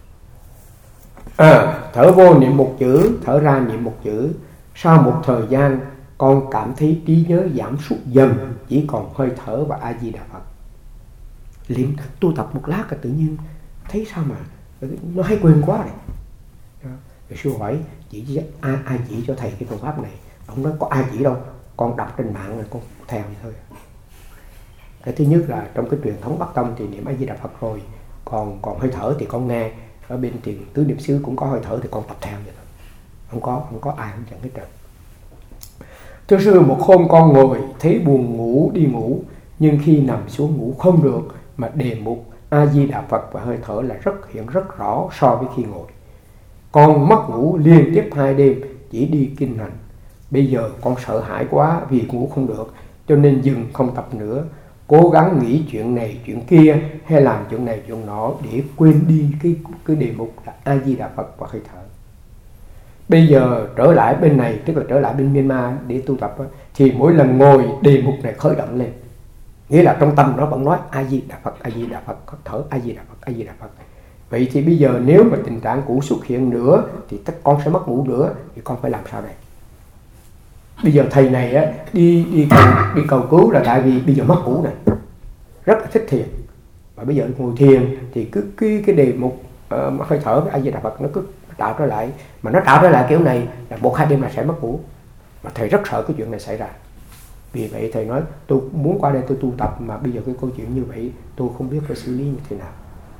Thở vô niệm một chữ, thở ra niệm một chữ. Sau một thời gian con cảm thấy trí nhớ giảm sút dần, chỉ còn hơi thở và A Di Đà Phật. tu tập một lát là tự nhiên thấy sao mà nó hay quên quá này. Rồi sư hỏi ai chỉ cho thầy cái phương pháp này? Ông nói có ai chỉ đâu, con đọc trên mạng rồi con theo vậy thôi. Cái thứ nhất là trong cái truyền thống Bắc Tông thì niệm A Di Đà Phật rồi, còn hơi thở thì con nghe ở bên Thiền Tứ Niệm xứ cũng có hơi thở thì con tập theo vậy thôi. Không có ai hướng dẫn hết trơn. Thưa sư, một hôm con ngồi thấy buồn ngủ đi ngủ, nhưng khi nằm xuống ngủ không được, mà đề mục A Di Đà Phật và hơi thở là hiện rất rõ so với khi ngồi. Con mất ngủ liên tiếp 2 đêm chỉ đi kinh hành. Bây giờ con sợ hãi quá vì ngủ không được, cho nên dừng không tập nữa. Cố gắng nghĩ chuyện này chuyện kia hay làm chuyện này chuyện nọ để quên đi cái đề mục là A Di Đà Phật và hơi thở. Bây giờ trở lại bên này, tức là trở lại bên Myanmar để tu tập, thì mỗi lần ngồi đề mục này khởi động lên, nghĩa là trong tâm nó vẫn nói A Di Đà Phật, A Di Đà Phật, thở A Di Đà Phật, A Di Đà Phật. Vậy thì bây giờ nếu mà tình trạng cũ xuất hiện nữa thì con sẽ mất ngủ nữa, thì con phải làm sao đây? Bây giờ thầy này á, đi cầu cứu là tại vì bây giờ mất ngủ này, rất là thích thiền, và bây giờ ngồi thiền thì cứ cái đề mục hơi thở với A Di Đà Phật nó cứ tạo trở lại, mà nó tạo trở lại kiểu này là 1-2 đêm là sẽ mất ngủ, mà thầy rất sợ cái chuyện này xảy ra. Vì vậy thầy nói tôi muốn qua đây tôi tu tập, mà bây giờ cái câu chuyện như vậy tôi không biết phải xử lý như thế nào.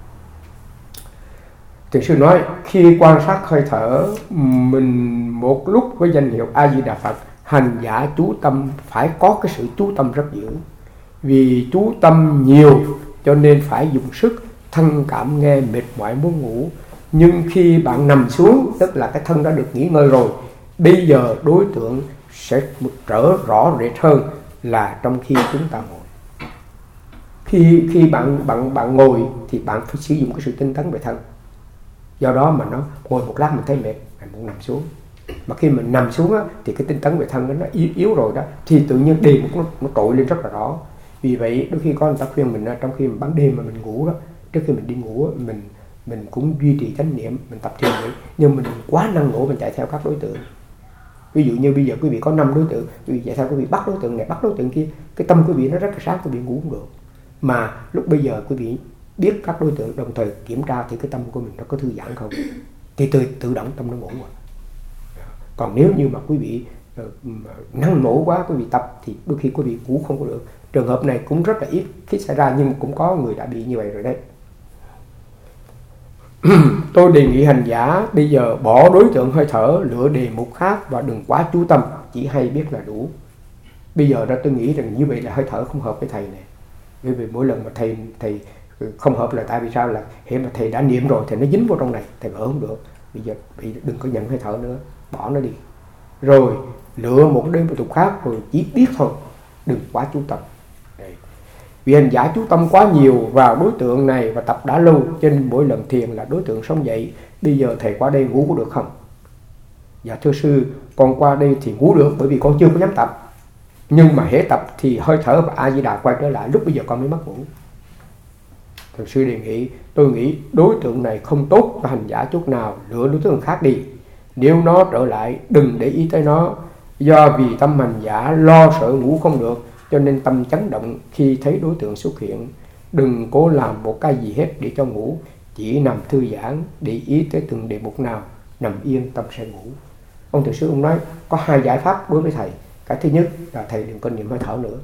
Thiền sư nói khi quan sát hơi thở mình một lúc với danh hiệu A Di Đà Phật, hành giả chú tâm phải có cái sự chú tâm rất dữ. Vì chú tâm nhiều cho nên phải dùng sức, thân cảm nghe mệt mỏi muốn ngủ. Nhưng khi bạn nằm xuống, tức là cái thân đã được nghỉ ngơi rồi, bây giờ đối tượng sẽ trở rõ rệt hơn là trong khi chúng ta ngồi. Khi bạn ngồi thì bạn phải sử dụng cái sự tinh tấn về thân. Do đó mà nó ngồi một lát mình thấy mệt, mình muốn nằm xuống. Mà khi mình nằm xuống á, thì cái tinh tấn về thân nó yếu rồi đó, thì tự nhiên đề mục nó trội lên rất là rõ. Vì vậy đôi khi có người ta khuyên mình trong khi ban đêm mà mình ngủ đó, trước khi mình đi ngủ mình cũng duy trì chánh niệm, mình tập thiền vậy, nhưng mình quá năng nổ mình chạy theo các đối tượng. Ví dụ như bây giờ quý vị có 5 đối tượng, quý vị chạy theo quý vị bắt đối tượng này bắt đối tượng kia, cái tâm quý vị nó rất là sáng, quý vị ngủ không được. Mà lúc bây giờ quý vị biết các đối tượng, đồng thời kiểm tra thì cái tâm của mình nó có thư giãn không, thì tự động tâm nó ngủ rồi. Còn nếu như mà quý vị năng nổ quá, quý vị tập thì đôi khi quý vị ngủ không có được. Trường hợp này cũng rất là ít khi xảy ra, nhưng cũng có người đã bị như vậy rồi đấy. Tôi đề nghị hành giả bây giờ bỏ đối tượng hơi thở, lựa đề mục khác và đừng quá chú tâm, chỉ hay biết là đủ. Bây giờ đó tôi nghĩ rằng như vậy là hơi thở không hợp với thầy này. Bởi vì mỗi lần mà thầy không hợp là tại vì sao, là khi mà thầy đã niệm rồi thì nó dính vào trong này, thầy gỡ không được. Bây giờ đừng có nhận hơi thở nữa, bỏ nó đi. Rồi lựa một đề mục khác rồi chỉ biết thôi, đừng quá chú tâm. Vì hành giả chú tâm quá nhiều vào đối tượng này và tập đã lâu, cho nên mỗi lần thiền là đối tượng sống dậy. Bây giờ thầy qua đây ngủ có được không? Dạ thưa sư, con qua đây thì ngủ được, bởi vì con chưa có dám tập. Nhưng mà hễ tập thì hơi thở và A Di Đà quay trở lại, lúc bây giờ con mới mất ngủ. Thầy sư đề nghị, tôi nghĩ đối tượng này không tốt cho hành giả chút nào, lựa đối tượng khác đi. Nếu nó trở lại đừng để ý tới nó. Do vì tâm hành giả lo sợ ngủ không được, cho nên tâm chấn động khi thấy đối tượng xuất hiện. Đừng cố làm một cái gì hết để cho ngủ, chỉ nằm thư giãn, để ý tới từng đề mục nào, nằm yên tâm sẽ ngủ. Ông thầy sư ông nói có 2 giải pháp đối với thầy. Cái thứ nhất là thầy đừng có niệm hơi thở nữa.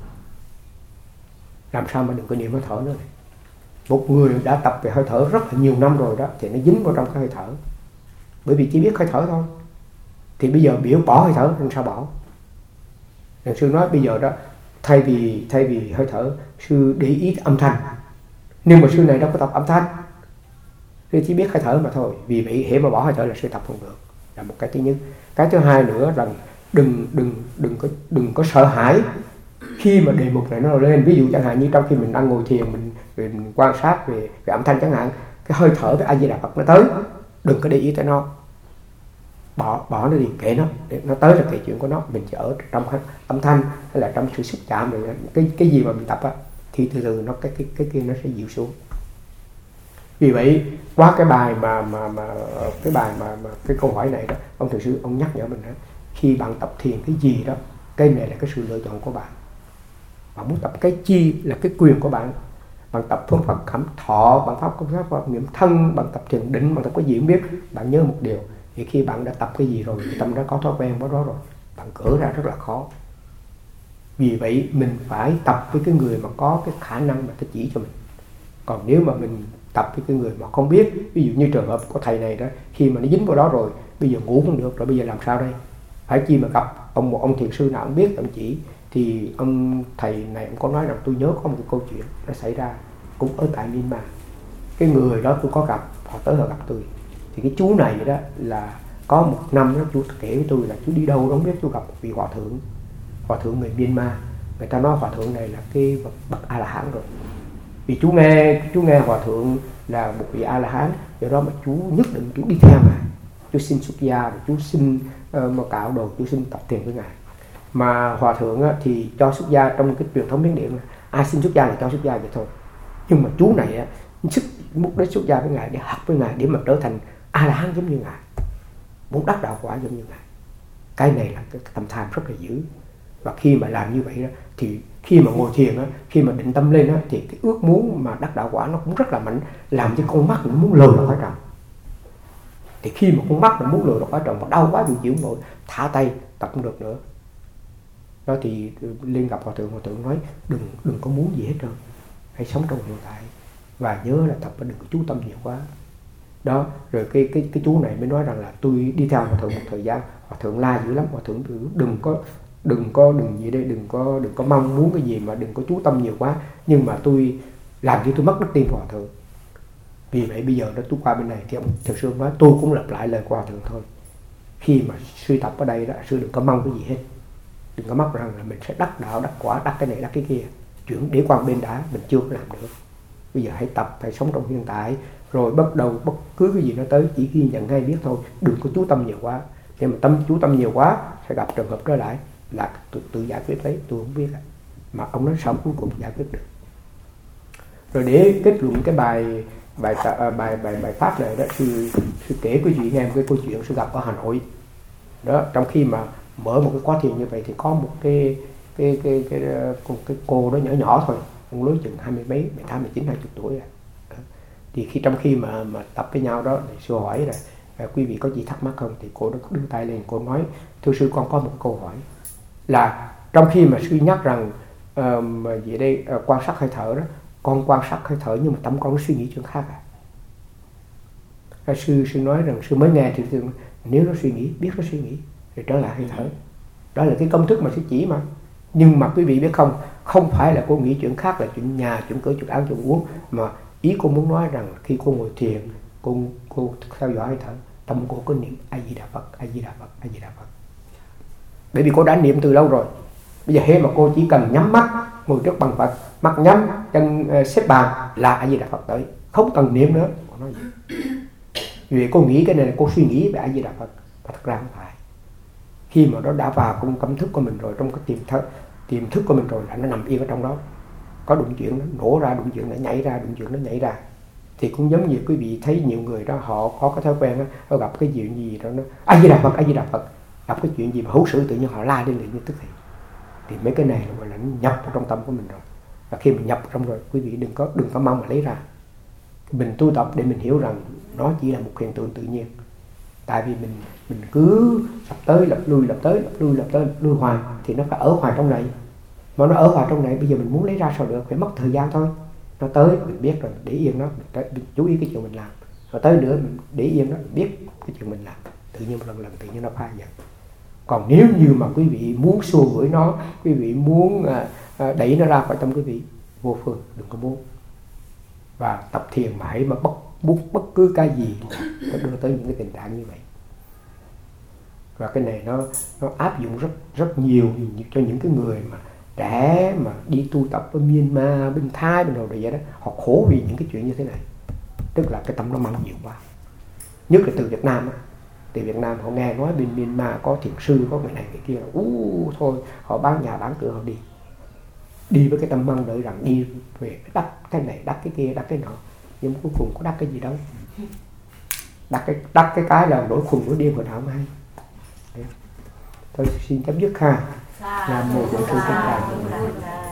Làm sao mà đừng có niệm hơi thở nữa này? Một người đã tập về hơi thở rất là nhiều năm rồi đó, thì nó dính vào trong cái hơi thở, bởi vì chỉ biết hơi thở thôi. Thì bây giờ biểu bỏ hơi thở làm sao bỏ? Thầy sư nói bây giờ đó, thay vì hơi thở, sư để ý âm thanh. Nhưng mà sư này đâu có tập âm thanh, sư chỉ biết hơi thở mà thôi. Vì vậy hễ mà bỏ hơi thở là sư tập không được, là một cái thứ nhất. Cái thứ hai nữa là đừng có sợ hãi khi mà đề mục này nó lên. Ví dụ chẳng hạn như trong khi mình đang ngồi thiền, mình quan sát về âm thanh chẳng hạn, cái hơi thở với A Di Đà Phật nó tới, đừng có để ý tới nó, bỏ nó đi, kệ nó tới là kệ chuyện của nó. Mình chỉ ở trong âm thanh hay là trong sự xúc chạm rồi, cái gì mà mình tập á, thì từ từ nó cái kia nó sẽ dịu xuống. Vì vậy qua cái bài mà cái câu hỏi này đó, ông thầy sư ông nhắc nhở mình đó, khi bạn tập thiền cái gì đó, cái này là cái sự lựa chọn của bạn. Bạn muốn tập cái chi là cái quyền của bạn. bạn tập phương pháp cảm thọ, bạn pháp niệm thân, bạn tập thiền định, bạn tập cái gì cũng biết, bạn nhớ một điều, thì khi bạn đã tập cái gì rồi, cái tâm đó có thói quen với đó rồi, bạn cỡ ra rất là khó. Vì vậy mình phải tập với cái người mà có cái khả năng mà ta chỉ cho mình. Còn nếu mà mình tập với cái người mà không biết, ví dụ như trường hợp của thầy này đó, khi mà nó dính vào đó rồi, bây giờ ngủ không được rồi, bây giờ làm sao đây? Phải chi mà gặp một ông thiền sư nào cũng biết ông chỉ. Thì ông thầy này ông có nói rằng tôi nhớ có một cái câu chuyện nó xảy ra cũng ở tại Myanmar. Cái người đó tôi có gặp, họ tới họ gặp tôi. Thì cái chú này đó là có một năm đó chú kể với tôi là chú đi đâu đó không biết, chú gặp một vị hòa thượng người Myanmar. Người ta nói hòa thượng này là cái bậc A La Hán rồi. Vì chú nghe hòa thượng là một vị A La Hán, do đó mà chú nhất định chú đi theo ngài. Chú xin xuất gia, rồi chú xin một cạo đồ, chú xin tập thiền với ngài. Mà hòa thượng á, thì cho xuất gia trong cái truyền thống Miến Điện là ai xin xuất gia là cho xuất gia vậy thôi. Nhưng mà chú này á, muốn đến xuất gia với ngài để học với ngài, để mà trở thành A La Hán giống như ngài, muốn đắc đạo quả giống như ngài. Cái này là cái tâm tham rất là dữ. Và khi mà làm như vậy đó, thì khi mà ngồi thiền á, khi mà định tâm lên á, thì cái ước muốn mà đắc đạo quả nó cũng rất là mạnh, làm cho con mắt nó muốn lừa ra khỏi trần. Thì khi mà con mắt nó muốn lừa ra khỏi trần mà đau quá, bị chịu không nổi, thả tay, tập không được nữa. Đó thì Liên gặp hòa thượng nói đừng có muốn gì hết trơn, hãy sống trong hiện tại và nhớ là tập và đừng có chú tâm nhiều quá. Đó, rồi cái chú này mới nói rằng là tôi đi theo hòa thượng một thời gian, hòa thượng la dữ lắm, hòa thượng đừng có mong muốn cái gì, mà đừng có chú tâm nhiều quá. Nhưng mà tôi làm cho tôi mất đức tin vào hòa thượng. Vì vậy bây giờ đó tôi qua bên này thì ông thiền sư nói tôi cũng lặp lại lời của hòa thượng thôi. Khi mà sư tập ở đây đó, sư đừng có mong cái gì hết, đừng có mong rằng là mình sẽ đắc đạo, đắc quả, đắc cái này, đắc cái kia. Chuyện để qua bên đã, mình chưa có làm được. Bây giờ hãy tập, hãy sống trong hiện tại. Rồi bắt đầu bất cứ cái gì nó tới chỉ ghi nhận hay biết thôi, đừng có chú tâm nhiều quá. Nếu mà chú tâm nhiều quá sẽ gặp trường hợp đó lại là tự giải quyết lấy, tôi không biết. Mà ông nói sao cuối cùng giải quyết được. Rồi để kết luận cái bài pháp này đó, sư kể quý vị nghe một cái câu chuyện sư gặp ở Hà Nội. Đó, trong khi mà mở một cái khóa thiền như vậy thì có một cái cô đó nhỏ thôi, ông lối chừng 20 mấy, 18, 19, 20 tuổi rồi. Thì trong khi mà tập với nhau đó, thì sư hỏi là quý vị có gì thắc mắc không, thì cô đó đưa tay lên, cô nói thưa sư con có một câu hỏi là trong khi mà sư nhắc rằng về đây quan sát hơi thở đó, con quan sát hơi thở nhưng mà tâm con nó suy nghĩ chuyện khác à. Sư nói rằng sư mới nghe thì nếu nó suy nghĩ, biết nó suy nghĩ thì trở lại hơi thở. Đó là cái công thức mà sư chỉ mà. Nhưng mà quý vị biết không phải là cô nghĩ chuyện khác, là chuyện nhà, chuyện cửa, chuyện ăn, chuyện uống, mà ý cô muốn nói rằng khi cô ngồi thiền, cô theo dõi hơi thở, tâm cô có niệm A Di Đà Phật, A Di Đà Phật, A Di Đà Phật. Bởi vì cô đã niệm từ lâu rồi. Bây giờ hết mà cô chỉ cần nhắm mắt, ngồi trước bàn Phật, mắt nhắm, chân xếp bàn là A Di Đà Phật tới, không cần niệm nữa. Cô nói vậy. Vì cô nghĩ cái này là cô suy nghĩ về A Di Đà Phật, mà thật ra không phải. Khi mà nó đã vào trong tâm thức của mình rồi, trong cái tiềm thức của mình rồi, là nó nằm yên ở trong đó. Có đụng chuyện nó nổ ra, đụng chuyện nó nhảy ra, đụng chuyện nó nhảy ra. Thì cũng giống như quý vị thấy nhiều người đó, họ có cái thói quen đó, họ gặp cái chuyện gì đó nó A Di Đà Phật, A Di Đà Phật, gặp cái chuyện gì mà hữu sự tự nhiên họ la lên liền như tức thì mấy cái này gọi là nó nhập vào trong tâm của mình rồi. Và khi mình nhập trong rồi, quý vị đừng có mong mà lấy ra. Mình tu tập để mình hiểu rằng nó chỉ là một hiện tượng tự nhiên. Tại vì mình cứ lập tới lập lui hoài thì nó phải ở hoài trong này. Mà nó ở hoài trong này, bây giờ mình muốn lấy ra sao được, phải mất thời gian thôi. Nó tới mình biết rồi, để yên nó, mình chú ý cái chuyện mình làm. Rồi tới nữa mình để yên nó, mình biết cái chuyện mình làm. Tự nhiên một lần tự nhiên nó phá dần. Còn nếu như mà quý vị muốn xua đuổi nó, quý vị muốn đẩy nó ra khỏi tâm quý vị, vô phương, đừng có muốn. Và tập thiền mà hãy mà bất cứ cái gì nó đưa tới những cái tình trạng như vậy. Và cái này nó áp dụng rất nhiều cho những cái người mà trẻ mà đi tu tập ở Myanmar, bên Thái, bên đâu vậy đó, họ khổ vì những cái chuyện như thế này. Tức là cái tâm nó mong nhiều quá. Nhất là từ Việt Nam á. Từ Việt Nam họ nghe nói bên Myanmar có thiền sư, có người này người kia là thôi, họ bán nhà bán cửa họ đi với cái tâm mong đợi rằng đi về đắc cái này, đắc cái kia, đắc cái nọ. Nhưng cuối cùng có đắc cái gì đâu. Đắc cái là nỗi khùng nỗi điên của nào hay. Tôi xin chấm dứt ha. Nam mô Bổn Sư Thích Ca Mâu Ni Phật.